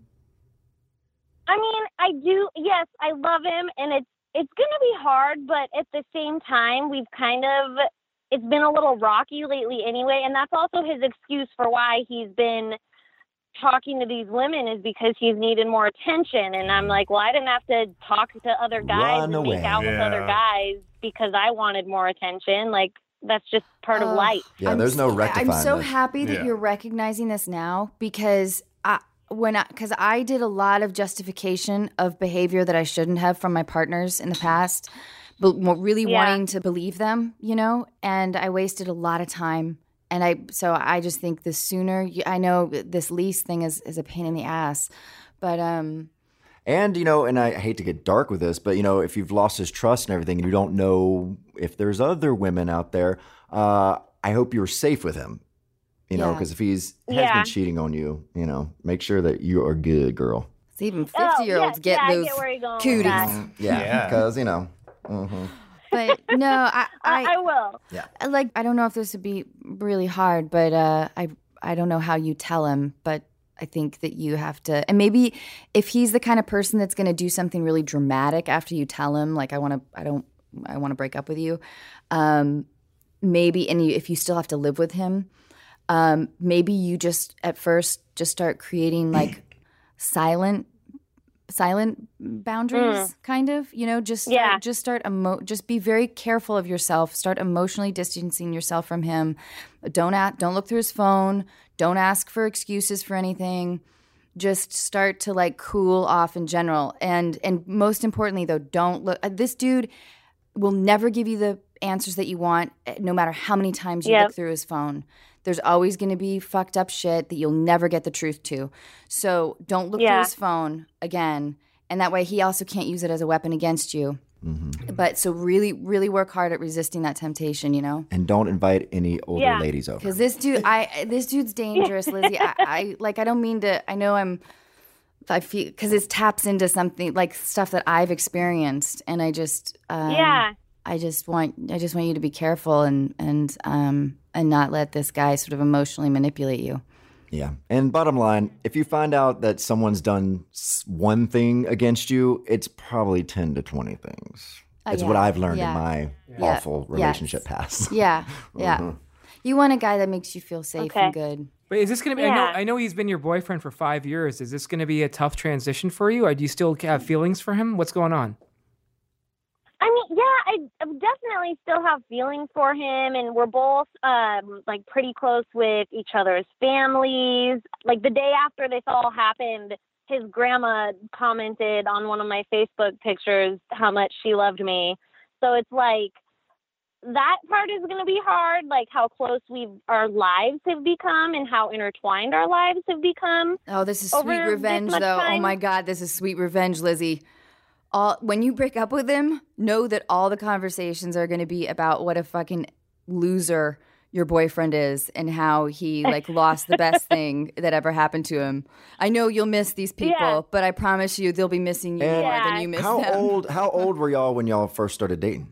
I mean, I do. Yes, I love him, and it's it's going to be hard, but at the same time, we've kind of it's been a little rocky lately anyway. And that's also his excuse for why he's been talking to these women is because he's needed more attention. And I'm like, well, I didn't have to talk to other guys Run and away. make out with Yeah. other guys because I wanted more attention. Like, that's just part of Oh, life. Yeah, there's no rectifying I'm so this. happy that Yeah. you're recognizing this now because I when I because I did a lot of justification of behavior that I shouldn't have from my partners in the past, but really Yeah. wanting to believe them, you know, and I wasted a lot of time. And I so I just think the sooner you, I know this lease thing is, is a pain in the ass, but um. And, you know, and I hate to get dark with this, but, you know, if you've lost his trust and everything and you don't know if there's other women out there, uh, I hope you're safe with him, you know, Yeah. because if he's has Yeah. been cheating on you, you know, make sure that you are good, girl. It's even Oh, fifty-year-olds yes, get yeah, I those get where you're going with cooties. that. Yeah, Yeah. because, you know. hmm But no, I, I, I, I will. I like. I don't know if this would be really hard, but uh, I, I don't know how you tell him, but I think that you have to, and maybe if he's the kind of person that's going to do something really dramatic after you tell him, like I want to, I don't, I want to break up with you, um, maybe, and you, if you still have to live with him, um, maybe you just at first just start creating like silent. silent boundaries, kind of, you know, just start, Yeah. just start emo- just be very careful of yourself. Start emotionally distancing yourself from him. Don't at, don't look through his phone. Don't ask for excuses for anything. Just start to like cool off in general. And and most importantly, though, don't look. Uh, this dude will never give you the answers that you want, uh, no matter how many times you Yep. look through his phone. There's always going to be fucked up shit that you'll never get the truth to. So don't look through Yeah. his phone again. And that way he also can't use it as a weapon against you. But so really, really work hard at resisting that temptation, you know? And don't invite any older Yeah. ladies over. Because this dude, I this dude's dangerous, Lizzie. I, I like. I don't mean to. I know I'm. I feel because it taps into something like stuff that I've experienced, and I just. Um, Yeah. I just want. I just want you to be careful and and um and not let this guy sort of emotionally manipulate you. Yeah. And bottom line, if you find out that someone's done s- one thing against you, it's probably ten to twenty things. Oh, It's yeah. what I've learned Yeah. in my Yeah. awful Yes. relationship past. Yeah, yeah. Mhm. You want a guy that makes you feel safe Okay. and good. But is this going to be? I Yeah. know, I know he's been your boyfriend for five years. Is this going to be a tough transition for you? Or do you still have feelings for him? What's going on? I mean, yeah, I, I definitely still have feelings for him, and we're both um, like pretty close with each other's families. Like the day after this all happened, his grandma commented on one of my Facebook pictures how much she loved me. So it's like that part is going to be hard, like how close we our lives have become and how intertwined our lives have become. Oh, this is Over sweet this revenge, much though. Oh time? my God, this is sweet revenge, Lizzie. All when you break up with him, know that all the conversations are going to be about what a fucking loser your boyfriend is and how he like lost the best thing that ever happened to him. I know you'll miss these people, Yeah. but I promise you they'll be missing you And more Yeah. than you miss How them. old? How old were y'all when y'all first started dating?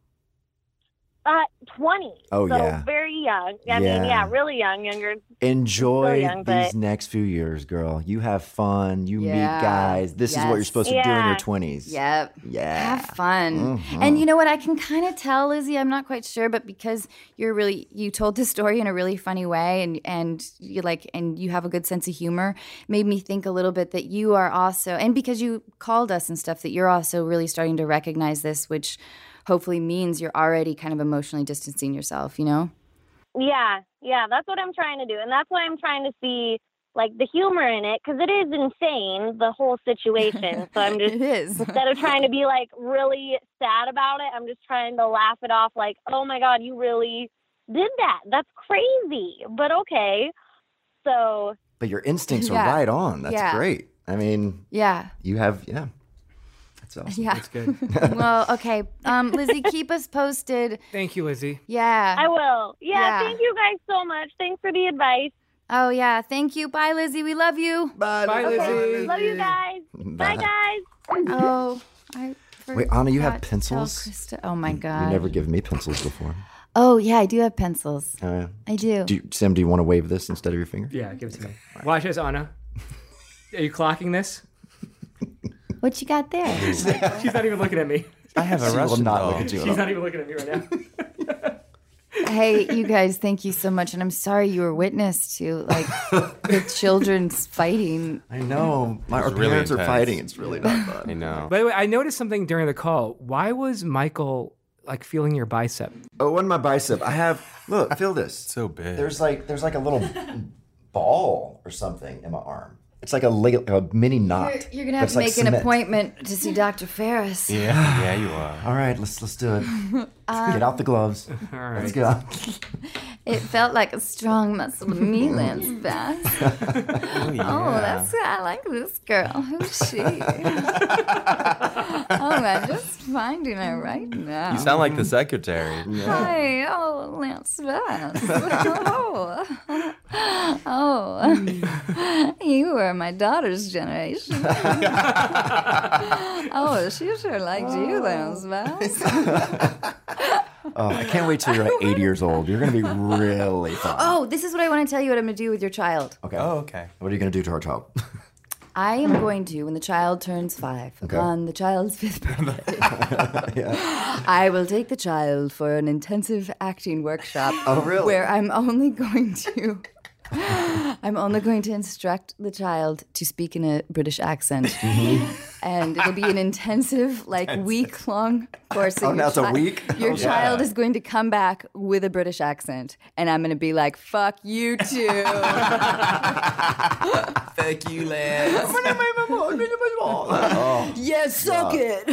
Uh, twenty. Oh, so yeah. very young. I Yeah. mean, yeah, really young, younger. Enjoy Still young, these but- next few years, girl. You have fun. You Yeah. meet guys. This is what you're Yes. supposed to do in Yeah. your twenties. Yep. Yeah. Have fun. Mhm. And you know what? I can kind of tell, Lizzie, I'm not quite sure, but because you're really, you told the story in a really funny way and, and you like, and you have a good sense of humor, made me think a little bit that you are also, and because you called us and stuff, that you're also really starting to recognize this, which hopefully means you're already kind of emotionally distancing yourself, you know? Yeah, yeah, that's what I'm trying to do. And that's why I'm trying to see, like, the humor in it, because it is insane, the whole situation. So I'm just, It is. instead of trying to be, like, really sad about it, I'm just trying to laugh it off, like, oh, my God, you really did that. That's crazy. But okay. So, But your instincts are Yeah. right on. That's Yeah. great. I mean, Yeah. you have, yeah. That's awesome. Yeah. That's good. Well, okay. Um, Lizzie, keep us posted. Thank you, Lizzie. Yeah. I will. Yeah, Yeah. thank you guys so much. Thanks for the advice. Oh, yeah. Thank you. Bye, Lizzie. We love you. Bye, Bye, Lizzie. Lizzie. Love you guys. Bye, guys. Oh, I Wait, Anna, you have forgot to pencils? tell Krista. Oh, my You God. never give me pencils before. Oh, yeah, I do have pencils. Oh, yeah. I do. Do you, Sam, do you want to wave this instead of your finger? Yeah, give it to me. Watch this, Anna. Are you clocking this? What you got there? She's not even looking at me. I have a She will Russian not doll. look at you at She's all. not even looking at me right now. Hey, you guys, thank you so much. And I'm sorry you were witness to like the children's fighting. I know. My, our It's really parents are intense. fighting. It's really not fun. I know. By the way, I noticed something during the call. Why was Michael like feeling your bicep? Oh, it wasn't my bicep. I have, look, feel this. So big. There's like, there's like a little ball or something in my arm. It's like a, leg- a mini knot. You're, you're gonna have That's to like make an cement. appointment to see Doctor Ferris. Yeah, yeah, you are. All right, let's let's do it. Get out the gloves. All right. Let's go. It felt like a strong muscle to me, Lance Bass. Oh, yeah. Oh, that's I like this girl. Who's she? Oh, I'm just finding her right now. You sound like the secretary. Hi, oh, Lance Bass. Oh, oh, you were my daughter's generation. Oh, she sure liked you, Lance Bass. Oh, I can't wait till you're like eighty years old. You're gonna be really fun. Oh, this is what I want to tell you what I'm going to do with your child. Okay. Oh, okay. What are you gonna do to our child? I am going to, when the child turns five, Okay. on the child's fifth birthday, I will take the child for an intensive acting workshop. Oh, really? Where I'm only going to, I'm only going to instruct the child to speak in a British accent, Mm-hmm. and it'll be an intensive, like week-long course. and Oh, your now it's a chi- week? Your Oh, child yeah. is going to come back with a British accent, and I'm going to be like, "Fuck you too." Thank you, Lance. Oh, Yes, suck it.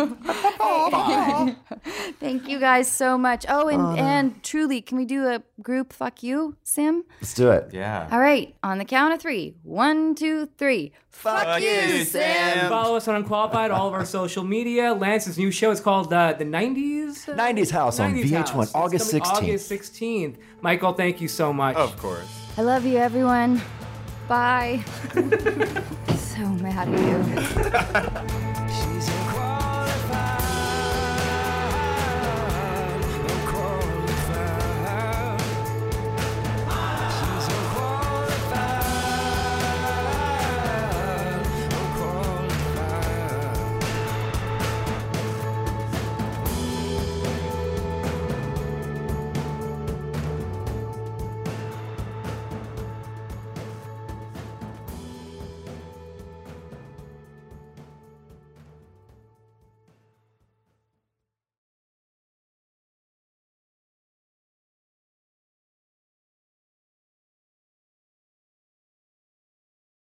Thank you guys so much. Oh, and, and truly, can we do a group fuck you, Sim? let's do it. Yeah. All right, on the count of three. One, two, three. Fuck, Fuck you, you, Sam. Sam. Follow us on Unqualified, all of our social media. Lance's new show is called uh, The nineties? nineties House on nineties V H one, House. It's August coming sixteenth. August sixteenth. Michael, thank you so much. Of course. I love you, everyone. Bye. So mad at you.